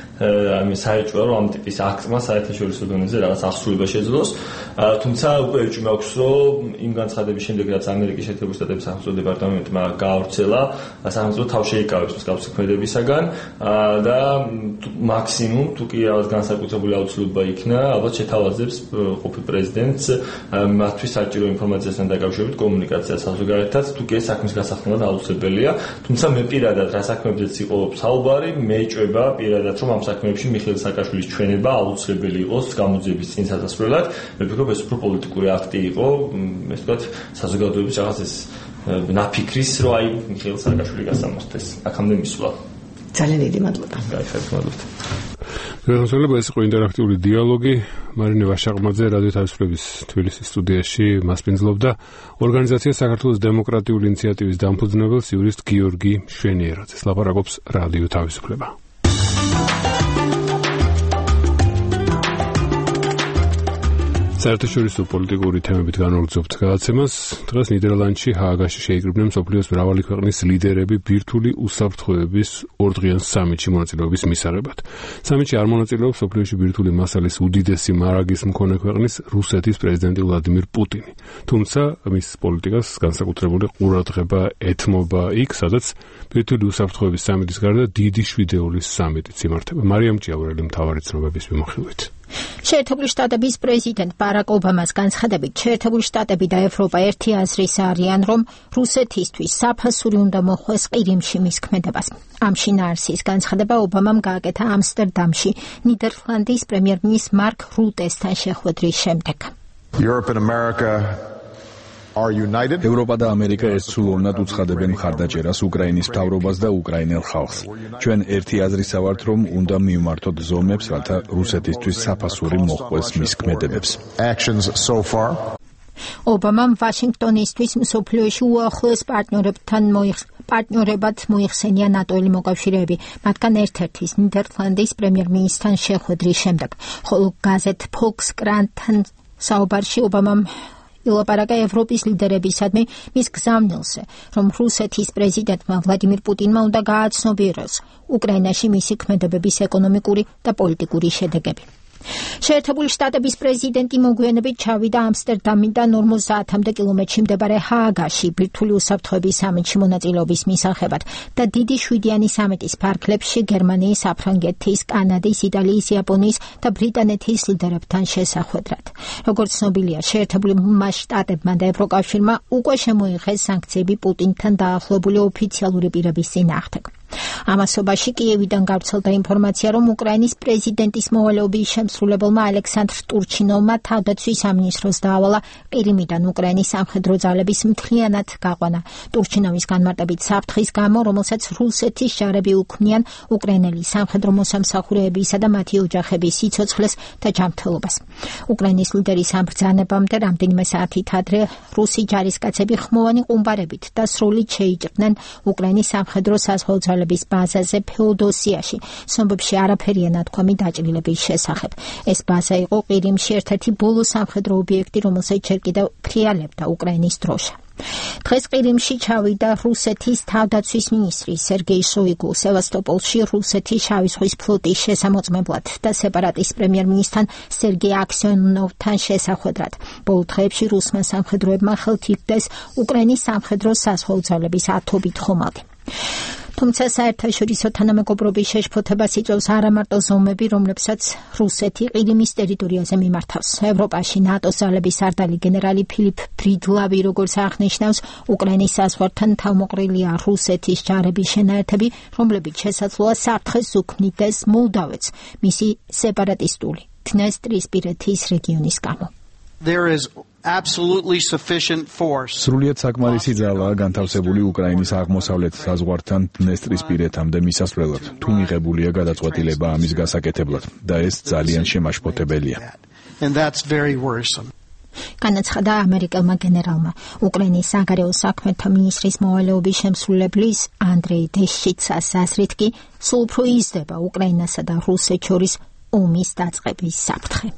საერთოა რომ ამ ტიპის აქტმა საერთაშორისო დონეზე რაღაც აღსრულება შეძლოს, თუმცა უკვე ეჭვი მაქვს, რომ იმ განცხადების შემდეგ, რაც ამერიკის შეერთებული შტატების სახელმწიფო დეპარტამენტმა გაავრცელა, სახელმწიფო თავ შეიკავებს მსგავსი ქმედებისაგან და მაქსიმუმ თუ კი რაღაც განსაკუთრებული აუცილებლობა იქნა, ალბათ შეთავაზებს ყოფილ პრეზიდენტს მათთვის საჭირო ინფორმაციასთან დაკავშირებით კომუნიკაცია საზოგადოებთან, თუ კი ეს საქმის გასახდომად აუცილებელია, თუმცა მე პირადად რა საქმეებზეც იყო საუბარი, მე ეჭვება პირადად რომ ამ საქმეებში მიხეილ სააკაშვილის ჩვენება აუცილებელი იყოს გამოძიების წინ სასასვლელად. მე ვფიქრობ ეს უფრო პოლიტიკური აქტი იყო, ეს ვთქვათ საზოგადოების რაღაც ეს ნაფიქრის, რომ აი მიხეილ სააკაშვილი გასამართლეს. აქამდე მისვლა. ძალიან დიდი მადლობა. გაიხაროთ. ხელმძღვანელობა ეს იყო ინტერაქტიული დიალოგი. მარინე ვაშაყმაძე რადიო თავისუფლების თბილისის სტუდიაში მასპინძლობდა ორგანიზაცია საქართველოს დემოკრატიული ინიციატივის დამფუძნებელს იურისტ გიორგი შვენიერაძეს. ლაპარაკობს რადიო თავისუფლება. საერთაშორისო პოლიტიკური თემებით განვაგრძობთ გადაცემას. დღეს ნიდერლანდში ჰააგაში შეიკრიბნენ მსოფლიოს მრავალი ქვეყნის ლიდერები ბირთვული უსაფრთხოების ორდღიან სამიტში მონაწილეობის მისაღებად. სამიტში არ მონაწილეობს მსოფლიოში ბირთვული მასალის უდიდესი მარაგის მქონე ქვეყნის რუსეთის პრეზიდენტი ვლადიმირ პუტინი. თუმცა მის პოლიტიკას განსაკუთრებული ყურადღება ეთმობა იქ, სადაც ბირთვული უსაფრთხოების სამიტის გარდა დიდი შვიდეულის სამიტიც იმართება. მარიამ ჭიაურელი მთავარი ცნობების მიმოხილვით. შეერთებული შტატების პრეზიდენტ ბარაკ ობამას განცხადებით, შეერთებული შტატები და ევროპა ერთი აზრის არიან, რომ რუსეთისთვის საფასური უნდა მოხვეს ყირიმში მის ქმედებას. ამ შინაარსის განცხადება ობამამ გააკეთა ამსტერდამში ნიდერლანდის პრემიერ-მინისტრ მარკ რუტესთან შეხვედრის შემდეგ. ევროპა და ამერიკა ერთსულოვნად უცხადებენ მხარდაჭერას უკრაინის მთავრობას და უკრაინელ ხალხს. ჩვენ ერთი აზრისა ვართ, რომ უნდა მივმართოთ ზომებს, რათა რუსეთისთვის საფასური მოჰყვეს მის ქმედებებს. ობამამ ვაშინგტონისთვის მსოფლიოში უახლოეს პარტნიორებად მოიხსენია ნატოელი მოკავშირეები, მათგან ერთ-ერთის ნიდერლანდის პრემიერ-მინისტრთან შეხვედრის შემდეგ. ხოლო გაზეთ Volkskrant-თან საუბარში ობამამ ილაპარაკა ევროპის ლიდერებისადმი მის გზავნილზე, რომ რუსეთის პრეზიდენტმა ვლადიმირ პუტინმა უნდა გააცნობიეროს უკრაინაში მისი ქმედებების ეკონომიკური და პოლიტიკური შედეგები. შეერთებული შტატების პრეზიდენტი მოგვიანებით ჩავიდა ამსტერდამიდან 50-მდე კილომეტრში მდებარე ჰააგაში ბირთვული უსაფრთხოების სამიტში მონაწილეობის მისაღებად და დიდი 7-იანი სამიტის ფარგლებში გერმანიის, საფრანგეთის, კანადის, იტალიის, იაპონიის და ბრიტანეთის ლიდერებთან შესახვედრად. როგორც ცნობილია, შეერთებულმა შტატებმა და ევროკავშირმა უკვე შემოიღეს სანქციები პუტინთან დაახლოებული ოფიციალური პირების წინააღმდეგ. ამასობაში კიევიდან გავრცელდა ინფორმაცია, რომ უკრაინის პრეზიდენტის მოვალეობის შემსრულებელმა ალექსანდრ ტურჩინოვმა თავდაცვის სამინისტროს დაავალა ყირიმიდან უკრაინის სამხედრო ძალების მთლიანად გაყვანა. ტურჩინოვის განმარტებით საფრთხის გამო, რომელსაც რუსეთის ჯარები უქმნიან უკრაინელი სამხედრო მოსამსახურეებისა და მათი ოჯახების სიცოცხლეს და ჯანმრთელობას. უკრაინის ლიდერის ამ ბრძანებამდე რამდენიმე საათით ადრე რუსი ჯარისკაცები ხმოვანი ყუმბარებით და სროლით შეიჭრნენ უკრაინის სამხედრო საზღვაო ძალების ბაზაზე ფეოდოსიაში, ცნობებში არაფერია ნათქვამი დაჭრილების შესახებ. ეს ბაზა იყო ყირიმში ერთ-ერთი ბოლო სამხედრო ობიექტი, რომელსაც ჯერ კიდევ ფრიალებდა უკრაინის დროშა. დღეს ყირიმში ჩავიდა რუსეთის თავდაცვის მინისტრი სერგეი შოიგუ სევასტოპოლში რუსეთის შავი ზღვის ფლოტის შესამოწმებლად და სეპარატის პრემიერ-მინისტრთან სერგეი აქსიონოვთან შესახვედრად. ბოლო დღეებში რუსმა სამხედროებმა ხელთ იგდეს უკრაინის სამხედრო საზღვაო ძალების ათობით ხომალდი. თუმცა საერთაშორისო თანამეგობრობის შეშფოთებას იწვევს არა მარტო ზომები, რომლებსაც რუსეთი ყირიმის ტერიტორიაზე მიმართავს. ევროპაში ნატოს ძალების სარდალი გენერალი ფილიპ ბრიდლავი როგორც აღნიშნავს, უკრაინის საზღვართან თავმოყრილია რუსეთის ჯარების შენაერთები, რომლებიც შესაძლოა საფრთხეს უქმნიდეს მოლდავეთს მისი სეპარატისტული დნესტრისპირეთის რეგიონის გამო. There is absolutely sufficient force. სრულიად საკმარისი ძალაა განთავსებული უკრაინის აღმოსავლეთ საზღვართან დნესტრისპირეთამდე მისასვლელად, თუ მიღებულია გადაწყვეტილება ამის გასაკეთებლად და ეს ძალიან შემაშფოთებელია. And that's very worrisome. განაცხადა ამერიკელმა გენერალმა. უკრაინის საგარეო საქმეთა მინისტრის მოვალეობის შემსრულებლის ანდრეი დეშჩიცას აზრით კი სულ უფრო იზრდება უკრაინასა და რუსეთს შორის ომის დაწყების საფრთხე.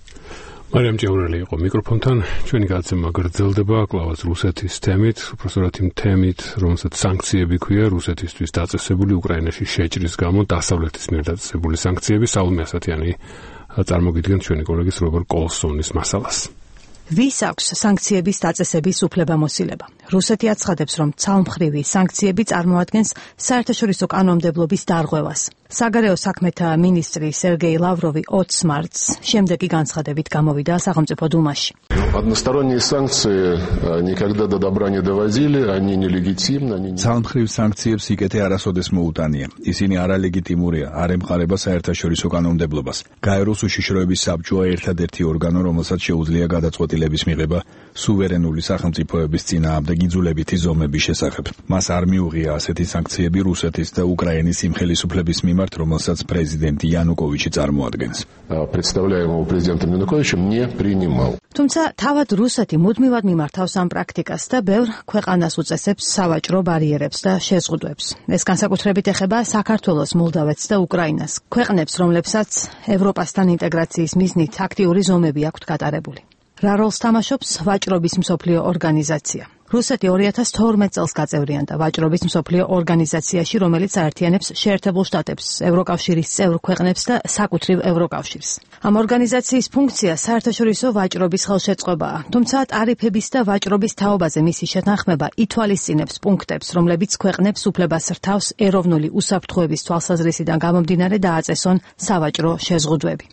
მარიამ ჭეურელი იყო მიკროფონთან. ჩვენი გადაცემა გრძელდება კლავაც რუსეთის თემით, უბრალოდ იმ თემით, რომელსაც სანქციები ქვია რუსეთისთვის დაწესებული უკრაინაში შეჭრის გამო, დასავლეთის მიერ დაწესებული სანქციები. საულმე ასათიანი წარმოგიდგენთ ჩვენი კოლეგის რობერ კოლსონის მასალას. ვის აქვს სანქციების დაწესების უფლებამოსილება? რუსეთი აცხადებს, რომ ცალმხრივი სანქციები წარმოადგენს საერთაშორისო კანონმდებლობის დარღვევას. საგარეო საქმეთა მინისტრი სერგეი ლავროვი 20 მარტს შემდეგი განცხადებით გამოვიდა სახელმწიფო დუმაში. Односторонние санкции никогда до добра не доводили, они нелегитимны, они ცალმხრივ სანქციებს იკეთე არასოდეს მოუტანია. ისინი არალეგიტიმურია, არ ემყარება საერთაშორისო კანონმდებლობას. გაეროს უშიშროების საბჭოა ერთადერთი ორგანო, რომელსაც შეუძლია გადაწყვეტილების მიღება სუვერენული სახელმწიფოების წინააღმდეგ იძულებითი ზომების შესახებ. მას არ მიუღია ასეთი სანქციები რუსეთის და უკრაინის იმ ხელისუფლების მიმართ, რომელსაც პრეზიდენტი იანუკოვიჩი წარმოადგენს. Представляемого президентом Януковичем не принимал. თუმცა თავად რუსეთი მუდმივად მიმართავს ამ პრაქტიკას და ბევრ ქვეყანას უწესებს სავაჭრო ბარიერებს და შეზღუდვებს. ეს განსაკუთრებით ეხება საქართველოს, მოლდავეთს და უკრაინას, ქვეყნებს, რომლებსაც ევროპასთან ინტეგრაციის მიზნით აქტიური ზომები აქვთ გატარებული. რა როლს თამაშობს ვაჭრობის მსოფლიო ორგანიზაცია? რუსეთი 2012 წელს გაწევრიანდა ვაჭრობის მსოფლიო ორგანიზაციაში, რომელიც აერთიანებს შეერთებულ შტატებს, ევროკავშირის წევრ ქვეყნებს და საკუთრივ ევროკავშირს. ამ ორგანიზაციის ფუნქცია საერთაშორისო ვაჭრობის ხელშეწყობაა, თუმცა ტარიფების და ვაჭრობის თაობაზე მისი შეთანხმება ითვალისწინებს პუნქტებს, რომლებიც ქვეყნებს უფლებას რთავს ეროვნული უსაფრთხოების თვალსაზრისიდან გამომდინარე დააწესონ სავაჭრო შეზღუდვები.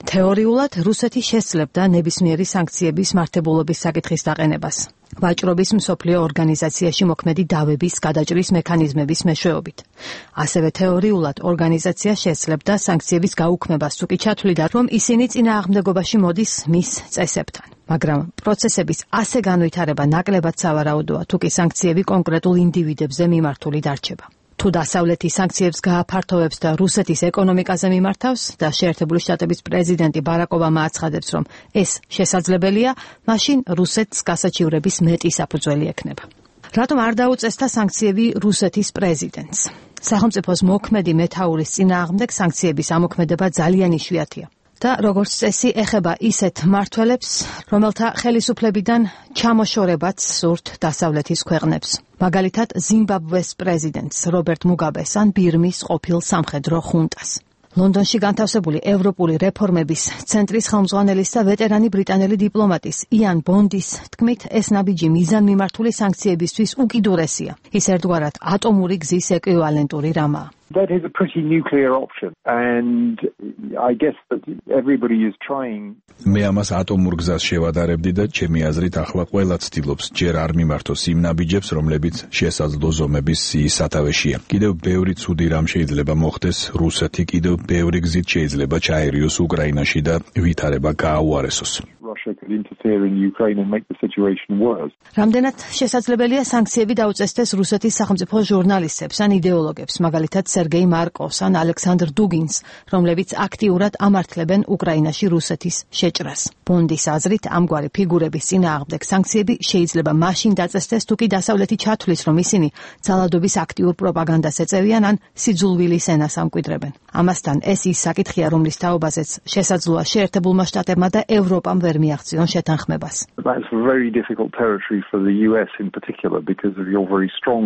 თეორიულად რუსეთი შესძლებდა ნებისმიერი სანქციების მართებულობის საკითხის დაყენებას. ვაჭრობის მსოფლიო ორგანიზაციაში მოქმედი დავების გადაჭრის მექანიზმების მეშვეობით. ასევე თეორიულად ორგანიზაცია შესძლებდა სანქციების გაუქმებას, თუ კი ჩათვლიდა, რომ ისინი წინააღმდეგობაში მოდის მის წესებთან. მაგრამ პროცესების ასე განვითარება ნაკლებად სავარაუდოა, თუ კი სანქციები კონკრეტულ ინდივიდებზე მიმართული დარჩება. თუ დასავლეთი სანქციებს გააფართოვებს და რუსეთის ეკონომიკაზე მიმართავს და შეერთებული შტატების პრეზიდენტი ბარაკ ობამა აცხადებს, რომ ეს შესაძლებელია, მაშინ რუსეთს გასაჩივრების მეტი საფუძველი ექნება. რატომ არ დაუწესდა სანქციები რუსეთის პრეზიდენტს? სახელმწიფოს მოქმედი მეთაურის წინააღმდეგ სანქციების ამოქმედება ძალიან იშვიათია. და როგორც წესი ეხება ისეთ მმართველებს, რომელთა ხელისუფლებიდან ჩამოშორებაც სურთ დასავლეთის ქვეყნებს. მაგალითად, ზიმბაბვეს პრეზიდენტს რობერტ მუგაბეს ან ბირმის ყოფილ სამხედრო ხუნტას. ლონდონში განთავსებული ევროპული რეფორმების ცენტრის ხელმძღვანელის და ვეტერანი ბრიტანელი დიპლომატის იან ბონდის თქმით, ეს ნაბიჯი მიზანმიმართული სანქციებისთვის უკიდურესია. ის ერთგვარად ატომური გზის ეკვივალენტური რამაა. That is a pretty nuclear option, and I guess that everybody is trying. მე ამას ატომურ გზას შევადარებდი და ჩემი აზრით ახლა ყველა ცდილობს ჯერ არ მიმართოს იმ ნაბიჯებს, რომლებიც შესაძლო ზომების სიის სათავეშია. კიდევ ბევრი ცუდი რამ შეიძლება მოხდეს, რუსეთი კიდევ ბევრი გზით შეიძლება ჩაერიოს უკრაინაში და ვითარება გააუარესოს. Russia could interfere in Ukraine and make the situation worse. რამდენად შესაძლებელია სანქციები დაუწესდეს რუსეთის სახელმწიფო ჟურნალისტებს ან იდეოლოგებს, მაგალითად სერგეი მარკოვს ან ალექსანდრ დუგინს, რომლებიც აქტიურად ამართლებენ უკრაინაში რუსეთის შეჭრას. ბონდის აზრით, ამგვარი ფიგურების წინააღმდეგ სანქციები შეიძლება მაშინ დაწესდეს, თუ კი დასავლეთი ჩათვლის, რომ ისინი ძალადობის აქტიურ პროპაგანდას ეწევიან ან სიძულვილის ენას ამკვიდრებენ. ამასთან ეს ის საკითხია, რომლის თაობაზეც შესაძლოა შეერთებულმა შტატებმა და ევროპამ ვერ მიაღწიონ შეთანხმებას. That's very difficult territory for the US in particular because of your very strong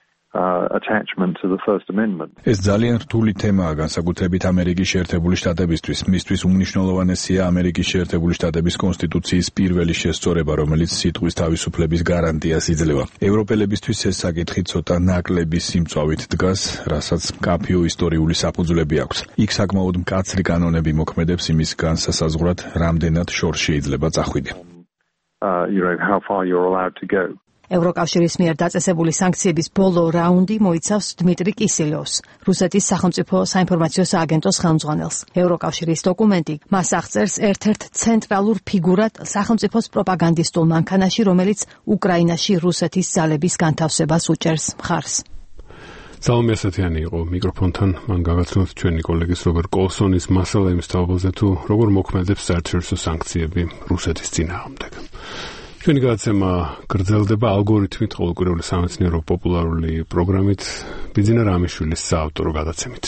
attachment to the First Amendment. ეს ძალიან რთული თემაა განსაკუთრებით ამერიკის შეერთებული შტატებისთვის. მისთვის უმნიშვნელოვანესია ამერიკის შეერთებული შტატების კონსტიტუციის პირველი შესწორება, რომელიც სიტყვის თავისუფლების გარანტიას იძლევა. ევროპელებისთვის ეს საკითხი ცოტა ნაკლები სიმწვავით დგას, რასაც მკაფიო ისტორიული საფუძვლები აქვს. იქ საკმაოდ მკაცრი კანონები მოქმედებს იმის განსასაზღვრად, რამდენად შორს შეიძლება წახვიდე. How far you're allowed to go. ევროკავშირის მიერ დაწესებული სანქციების ბოლო რაუნდი მოიცავს დმიტრი კისილოვს, რუსეთის სახელმწიფო საინფორმაციო სააგენტოს ხელმძღვანელს. ევროკავშირის დოკუმენტი მას აღწერს ერთ-ერთ ცენტრალურ ფიგურად სახელმწიფოს პროპაგანდისტულ მანქანაში, რომელიც უკრაინაში რუსეთის ძალების განთავსებას უჭერს მხარს. Salome Asatiani იყო მიკროფონთან, მან გაგაცნოთ ჩვენი კოლეგის რობერტ კოლსონის მასალა იმის თაობაზე თუ როგორ მოქმედებს საერთაშორისო სანქციები რუსეთის წინააღმდეგ. ჩვენი გადაცემა გრძელდება ალგორითმით, ყოველკვირეული სამეცნიერო პოპულარული პროგრამით, ბიძინა რამიშვილის საავტორო გადაცემით.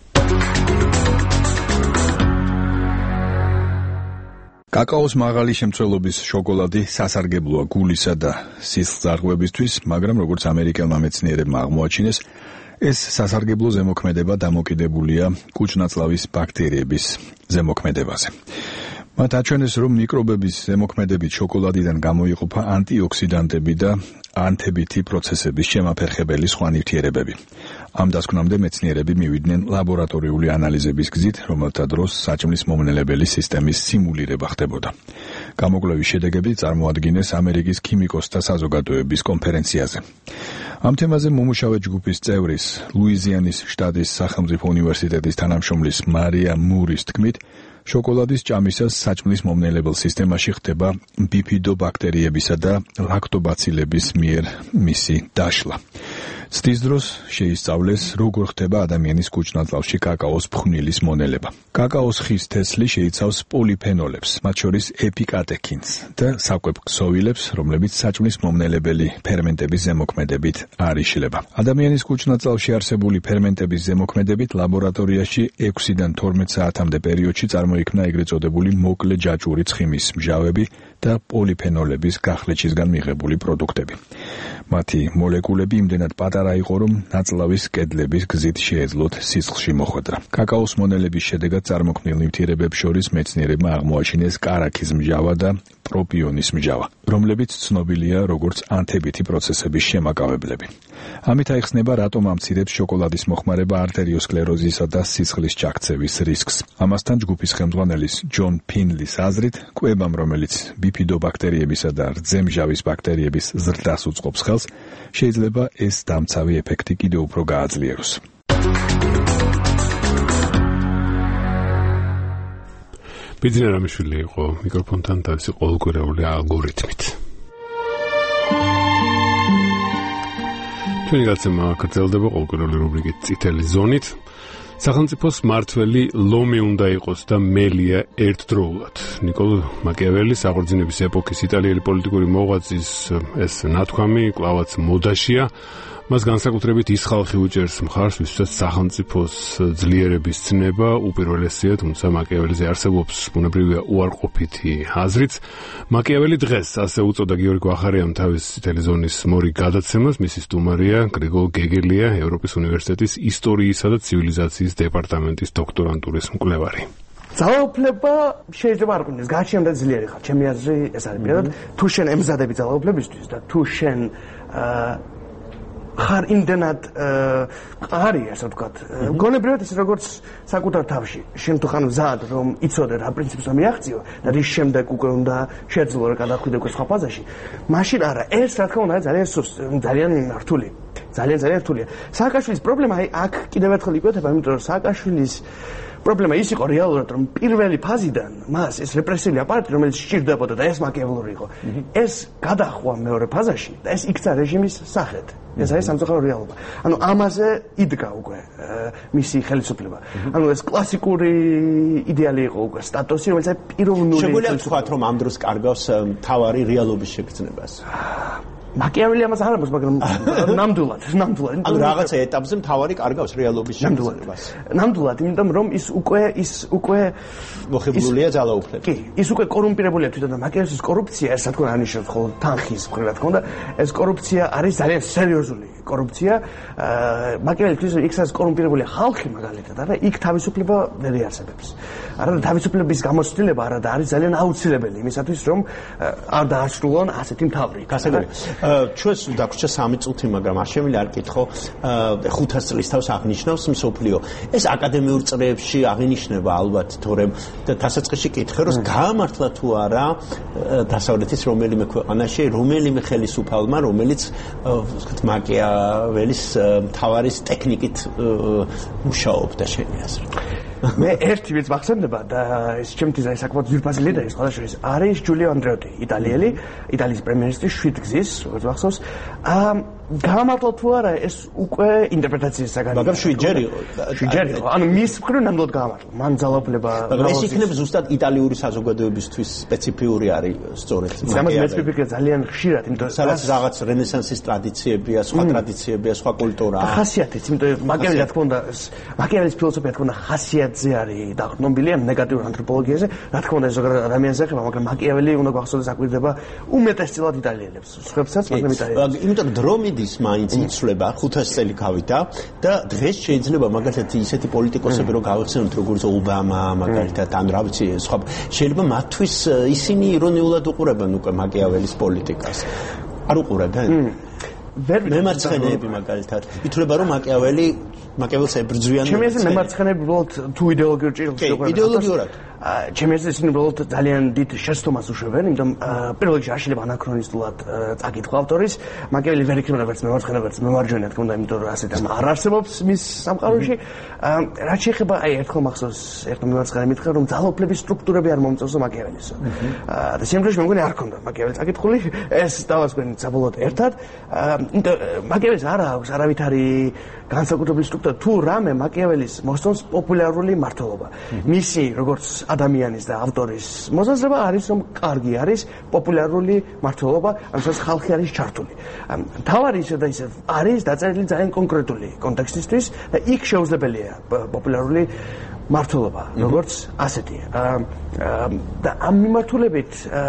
კაკაოს მაღალი შემცველობის შოკოლადი სასარგებლოა გულისა და სისხლძარღვებისთვის, მაგრამ როგორც ამერიკელმა მეცნიერებმა აღმოაჩინეს, ეს სასარგებლო ზემოქმედება დამოკიდებულია კუჭნაწლავის ბაქტერიების ზემოქმედებაზე. მათ აჩვენეს, რომ მიკრობების ზემოქმედებით შოკოლადიდან გამოიყოფა ანტიოქსიდანტები და ანთებითი პროცესების შემაფერხებელი სხვა ნივთიერებები. ამ დასკვნამდე მეცნიერები მივიდნენ ლაბორატორიული ანალიზების გზით, რომელთა დროს საჭმლის მომნელებელი სისტემის სიმულირება ხდებოდა. გამოკვლევის შედეგები წარმოადგინეს ამერიკის ქიმიკოსთა საზოგადოების კონფერენციაზე. ამ თემაზე მომუშავე ჯგუფის წევრის, ლუიზიანის შტატის სახელმწიფო უნივერსიტეტის თანამშრომლის მარია მურის თქმით, შოკოლადის ჭამისას საჭმლის მომნელებელ სისტემაში ხდება ბიფიდობაქტერიებისა და ლაქტობაცილების მიერ მისი დაშლა. ცდის დროს შეისწავლეს, როგორ ხდება ადამიანის კუჭნაწლავში კაკაოს ფხვნილის მონელება. კაკაოს ხის თესლი შეიცავს პოლიფენოლებს, მათ შორის ეპიკატექინს და საკვებ-ქსოვილებს, რომლებიც საჭმლის მომნელებელი ფერმენტების ზემოქმედებით არ იშლება. ადამიანის კუჭნაწლავში არსებული ფერმენტების ზემოქმედებით ლაბორატორიაში 6-დან 12 საათამდე პერიოდში წარმოიქმნა ეგრეთ წოდებული მოკლე ჯაჭვური ცხიმის მჟავები და პოლიფენოლების გახლეჩისგან მიღებული პროდუქტები. მათი მოლეკულები იმდენად პატარა იყო, რომ ნაწლავის კედლების გზით შეეძლოთ სისხლში მოხვედრა. კაკაოს მონელების შედეგად წარმოქმნილ ნივთიერებებს შორის მეცნიერებმა აღმოაჩინეს კარაქის მჟავა და პროპიონის მჟავა, რომლებიც ცნობილია როგორც ანთებითი პროცესების შემაკავებლები. მკვლევარები. ამით აიხსნება, რატომ ამცირებს შოკოლადის მოხმარება არტერიოსკლეროზისა და სისხლის ჭაქცევის რისკს. ამასთან ჯგუფის ხელმძღვანელის ჯონ ფინლის აზრით, კვებამ, რომელიც ბიფიდობაქტერიებისა და რძემჟავის ბაქტერიების ზრდას უწყობს ხელს, შეიძლება ეს დამცავი ეფექტი კიდევ უფრო გააძლიეროს. ბიძინა რამიშვილი იყო მიკროფონთან თავისი ყოველკვირეული ალგორითმით. ჩვენი გაცემა გრძელდება ყოველკვირეული რუბრიკით წითელი ზონით. სახელმწიფოს მმართველი ლომი უნდა იყოს და მელია ერთდროულად. ნიკოლო მაკიაველის აღორძინების ეპოქის იტალიელი პოლიტიკური მოღვაწის ეს ნათქვამი კვლავაც მოდაშია. მას განსაკუთრებით ის ხალხი უჭერს მხარს, ვისაც სახელმწიფოს ძლიერების ცნება უპირველესია, თუმცა მაკიაველიზე არსებობს ბუნებრივია უარყოფითი აზრიც. მაკიაველი დღეს, ასე უწოდა გიორგი ვახარიამ თავის წითელი ზონის მორიგ გადაცემას, მისი სტუმარია გრიგოლ გეგელია, ევროპის უნივერსიტეტის ისტორიისა და ცივილიზაციის დეპარტამენტის დოქტორანტურის მკვლევარი. ძალაუფლება შეიძლება არ ყოფილიყოს, გააჩნია და ძლიერი ხარ. ჩემი აზრი ეს არის. პირადად, თუ შენ ემზადები ძალაუფლებისთვის და თუ შენ ხარ იმდენად ყარი, ასე ვთქვათ, გონებრივად ის როგორც საკუთარ თავში. შენ თუ ხარ მზად, რომ იცოდე რა პრინციპს მიაღწიო და რის შემდეგ უკვე უნდა შეძლო რა გადახვიდე სხვა ფაზაში, მაშინ არა, ეს რა თქმა უნდა ძალიან ძალიან რთული. ძალიან რთულია. სააკაშვილის პრობლემა აქ კიდევ ერთხელ იკვეთება, იმიტომ რომ სააკაშვილის პრობლემა ის იყო რეალურად, რომ პირველი ფაზიდან მას ეს რეპრესიული აპარატი, რომელიც სჭირდებოდა და ეს მაკიაველური იყო, ეს გადახვა მეორე ფაზაში და ეს იქცა რეჟიმის სახედ. ეს არის სამწუხარო რეალობა. ანუ ამაზე იდგა უკვე მისი ხელისუფლება. ანუ ეს კლასიკური იდეალი იყო უკვე სტატუსი, რომელიც არის პიროვნული. შეგვიძლია ვთქვათ, რომ ამ დროს კარგავს მთავარი რეალობის შეგრძნებას. მაკიაველი ამას არ ამბობს, მაგრამ ნამდვილად. ანუ რაღაცა ეტაპზე მთავარი კარგავს რეალობის შეგრძნებას. ნამდვილად, იმიტომ რომ ის უკვე მოხიბლულია ძალაუფლებით. კი, ის უკვე კორუმპირებულია თვითონ და მაკიაველის კორუფცია, ეს რა თქმა უნდა ანიშნავს ხოლმე თანხის მხრივ, რა თქმა უნდა, ეს კორუფცია არის ძალიან სერიოზული კორუფცია. მაკიაველის იქსაც კორუმპირებულია ხალხი მაგალითად, არა, იქ თავისუფლება ვერ არსებობს. არა, თავისუფლების გამოცდილება არა და არის ძალიან აუცილებელი იმისათვის, რომ არ დაასრულონ ასეთი მთავრი. გასაგები. ჩვენს დაგვრჩა 3 წუთი, მაგრამ არ შემიძლია არ კითხო, 500 წლის თავს აღნიშნავს მსოფლიო. ეს აკადემიურ წრეებში აღინიშნება ალბათ, თორემ დასაწყისში კითხე, რომ გაამართლა თუ არა დასავლეთის რომელიმე ქვეყანაში, რომელიმე ხელისუფალმა, რომელიც ვთქვათ მაკიაველის მთავარის ტექნიკით მუშაობდა შენი აზრით. მე ერთი ვინც მახსენდება და ეს ჩემთვის არის საკმაოდ ძვირფასი ლიდერი სხვადასხვა არის ჯულიო ანდრეოტი, იტალიის პრემიერ-მინისტრი 7 გზის, როგორც მახსოვს. გაამართლა თუ არა ეს უკვე ინტერპრეტაციის საგანი. მაგრამ 7 ჯერი იყო. ანუ მის მხრივ ნამდვილად გაამართლა. მან ძალაუფლება. მაგრამ ეს იქნებ ზუსტად იტალიური საზოგადოებისთვის სპეციფიური არის სწორედ. ამას მეც ვიფიქრე ძალიან ხშირად, იმიტომ რომ სადაც რაღაც რენესანსის ტრადიციებია, სხვა ტრადიციებია, სხვა კულტურაა. ხასიათიც, იმიტომ რომ მაკიაველი რა თქმა უნდა, მაკიაველის ფილოსოფია რა თქმა უნდა ხასიათზე არის დაყრდნობილი ამ ნეგატიურ ანთროპოლოგიაზე. რა თქმა უნდა ეს ზოგადად ადამიანს ეხება, მაგრამ მაკიაველი უნდა გვახსოვდეს აკვირდება უმეტესწილად იტალიელებს. სხვებსაც, მაგრამ იტალიელებს. იმიტომ რომ დრო მიდის მაინც იცვლება 500 წელი გავიდა და დღეს შეიძლება მაგალითად ისეთი პოლიტიკოსები რომ გავიხსენოთ როგორც ობამა, მაგალითად ან რა ვიცი სხვა შეიძლება მათთვის ისინი ირონიულად უყურებენ უკვე მაკიაველის პოლიტიკას. არ უყურებენ? მემარცხენეები მაგალითად ითვლება რომ მაკიაველს ებრძვიან. ჩემი აზრით მემარცხენეები უბრალოდ თუ იდეოლოგიურ ჭირს უყურებენ. იდეოლოგიურად. ჩემი აზრით ისინი უბრალოდ ძალიან დიდ შეცდომას უშვებენ, იმიტომ პირველ რიგში არ შეიძლება ანაქრონისტულად წაკითხვა ავტორის. მაკიაველი ვერ იქნება ვერც მემარცხენე, ვერც მემარჯვენე, თქო უნდა, იმიტომ რომ ასეთ არ არსებობს მის სამყაროში. რაც შეეხება, ერთხელ მახსოვს, ერთ მემარცხენე მითხრა, რომ ძალაუფლების სტრუქტურები არ მომწონს მაკიაველისო. და შემდგომში მე მგონი არ ქონდა მაკიაველი წაკითხული, ეს დავასკვენი საბოლოოდ ერთად. მაკიაველის არ აქვს არავითარი განსაკუთრებული სტრუქტურა, თუ რამე მაკიაველის მოსწონს პოპულარული მმართველობა. მისი როგორც ადამიანის და ავტორის მოსაზრება არის, რომ კარგი არის პოპულარული მმართველობა, ამასაც ხალხი არის ჩართული. თავარი ისე და ისე არის დაწერილი ძალიან კონკრეტული კონტექსტისთვის და იქ შეუძლებელია პოპულარული მმართველობა, როგორც ასეთი. და ამ მიმართულებით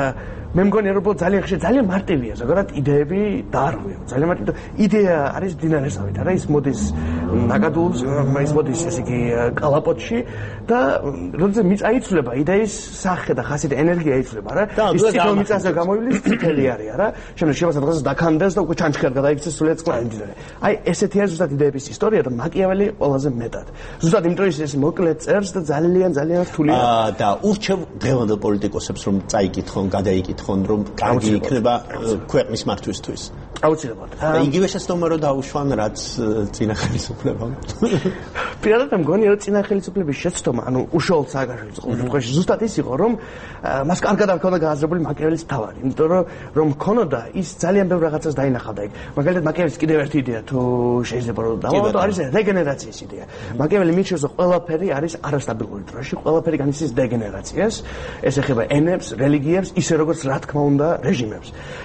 მე მგონია რომ ძალიან ხშირად ძალიან მარტივია ზოგადად იდეები დაარღვია ძალიან მარტივი იდეა არის დინარესავით არა ის მოდის ნაკადულს ის მოდის ესე იგი კალაპოტში და როდესაც მიწაიცვლება იდეის სახე და ხასიათი ენერგია იცვლება რა ის ციფრულ მიწაზე გამოვიდეს წითელი არის არა შემდეგ შემოსა დღეს დაქანდეს და უკვე ჩანჩქერად გადაიქცეს სულიად წყალი მდინარე აი ესეთი არის ზუსტად იდეების ისტორია და მაკიაველი ყველაზე მეტად ზუსტად იმიტომ ის მოკლედ წერს და ძალიან რთულია და ურჩევ დღევანდელ პოლიტიკოსებს რომ წაიკითხონ გადაიკითხონ რომ კარგი იქნება ქვეყნის მართვისთვის აუცილებლად იგივე შეცდომა რომ დაუშვან რაც წინა ხელისუფლებამ პირადად მგონია რომ წინა ხელისუფლების შეცდომა ანუ უშუალოდ სააკაშვილის ყოველდღიურში ზუსტად ის იყო რომ მას კარგად არ ჰქონდა გააზრებული მაკიაველის თავარი იმიტომ რომ ქონოდა ის ძალიან ბევრ რაღაცას დაინახავდა იქ მაგალითად მაკიაველის კიდევ ერთი იდეა თუ შეიძლება რომ დავამატო არის რეგენერაციის იდეა მაკიაველი მიიჩნევს რომ ყველაფერი არის არასტაბილური დროში ყველაფერი განიცდის დეგენერაციას ეს ეხება ენებს რელიგიებს ისე როგორც რა თქმა უნდა რეჟიმებს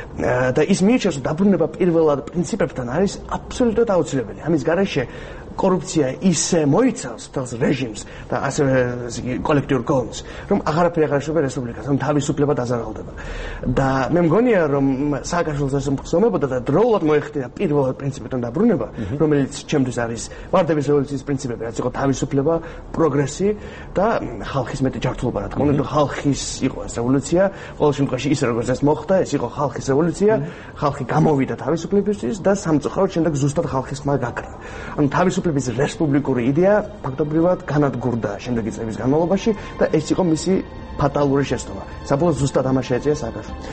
და ის მიიჩნევს რომ დაბრუნება პირველად პრინციპებთან არის აბსოლუტურად აუცილებელი ამის გარეშე კორუფცია ისე მოიცავს თავს რეჟიმს და ასევე კოლექტიურ გონს რომ აღარაფერი აღარ შევა რესპუბლიკას რომ თავისუფლება დაზარალდება და მე მგონია რომ სააკაშვილოს ეს მგზნობოდა და დროულად მოეხდინა პირველად პრინციპებთან დაბრუნება რომელიც ჩემთვის არის ვარდების რევოლუციის პრინციპები რაც იყო თავისუფლება პროგრესი და ხალხის მეტი ჯართულობა რა თქმა უნდა ხალხის იყო ეს რევოლუცია ყოველ შემთხვევაში ისე როგორც ეს მოხდა ეს იყო ხალხის რევოლუცია ხალხი გამოვიდა თავისუფლებისთვის და სამწუხაროდ შემდეგ ზუსტად ხალხის ხმა გაქრა ანუ თავისუფლების რესპუბლიკური იდეა ფაქტობრივად განადგურდა შემდეგი წლების განმავლობაში და ეს იყო მისი ფატალური შეცდომა. საბოლოოდ ზუსტად ამას შეეწია სააკაშვილს.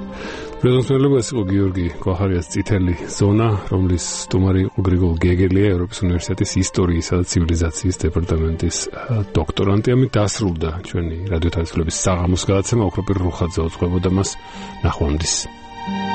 პრეზიდენტის იყო გიორგი კოხარიას წითელი ზონა, რომლის სტუმარი იყო გრიგოლ გეგელია, ევროპის უნივერსიტეტის ისტორიისა და ცივილიზაციის დეპარტამენტის დოქტორანტი. ამით დასრულდა ჩვენი რადიო თავისუფლების საღამოს გადაცემა. ოქროპირ რუხაძე უძღვებოდა მას. ნახვამდის.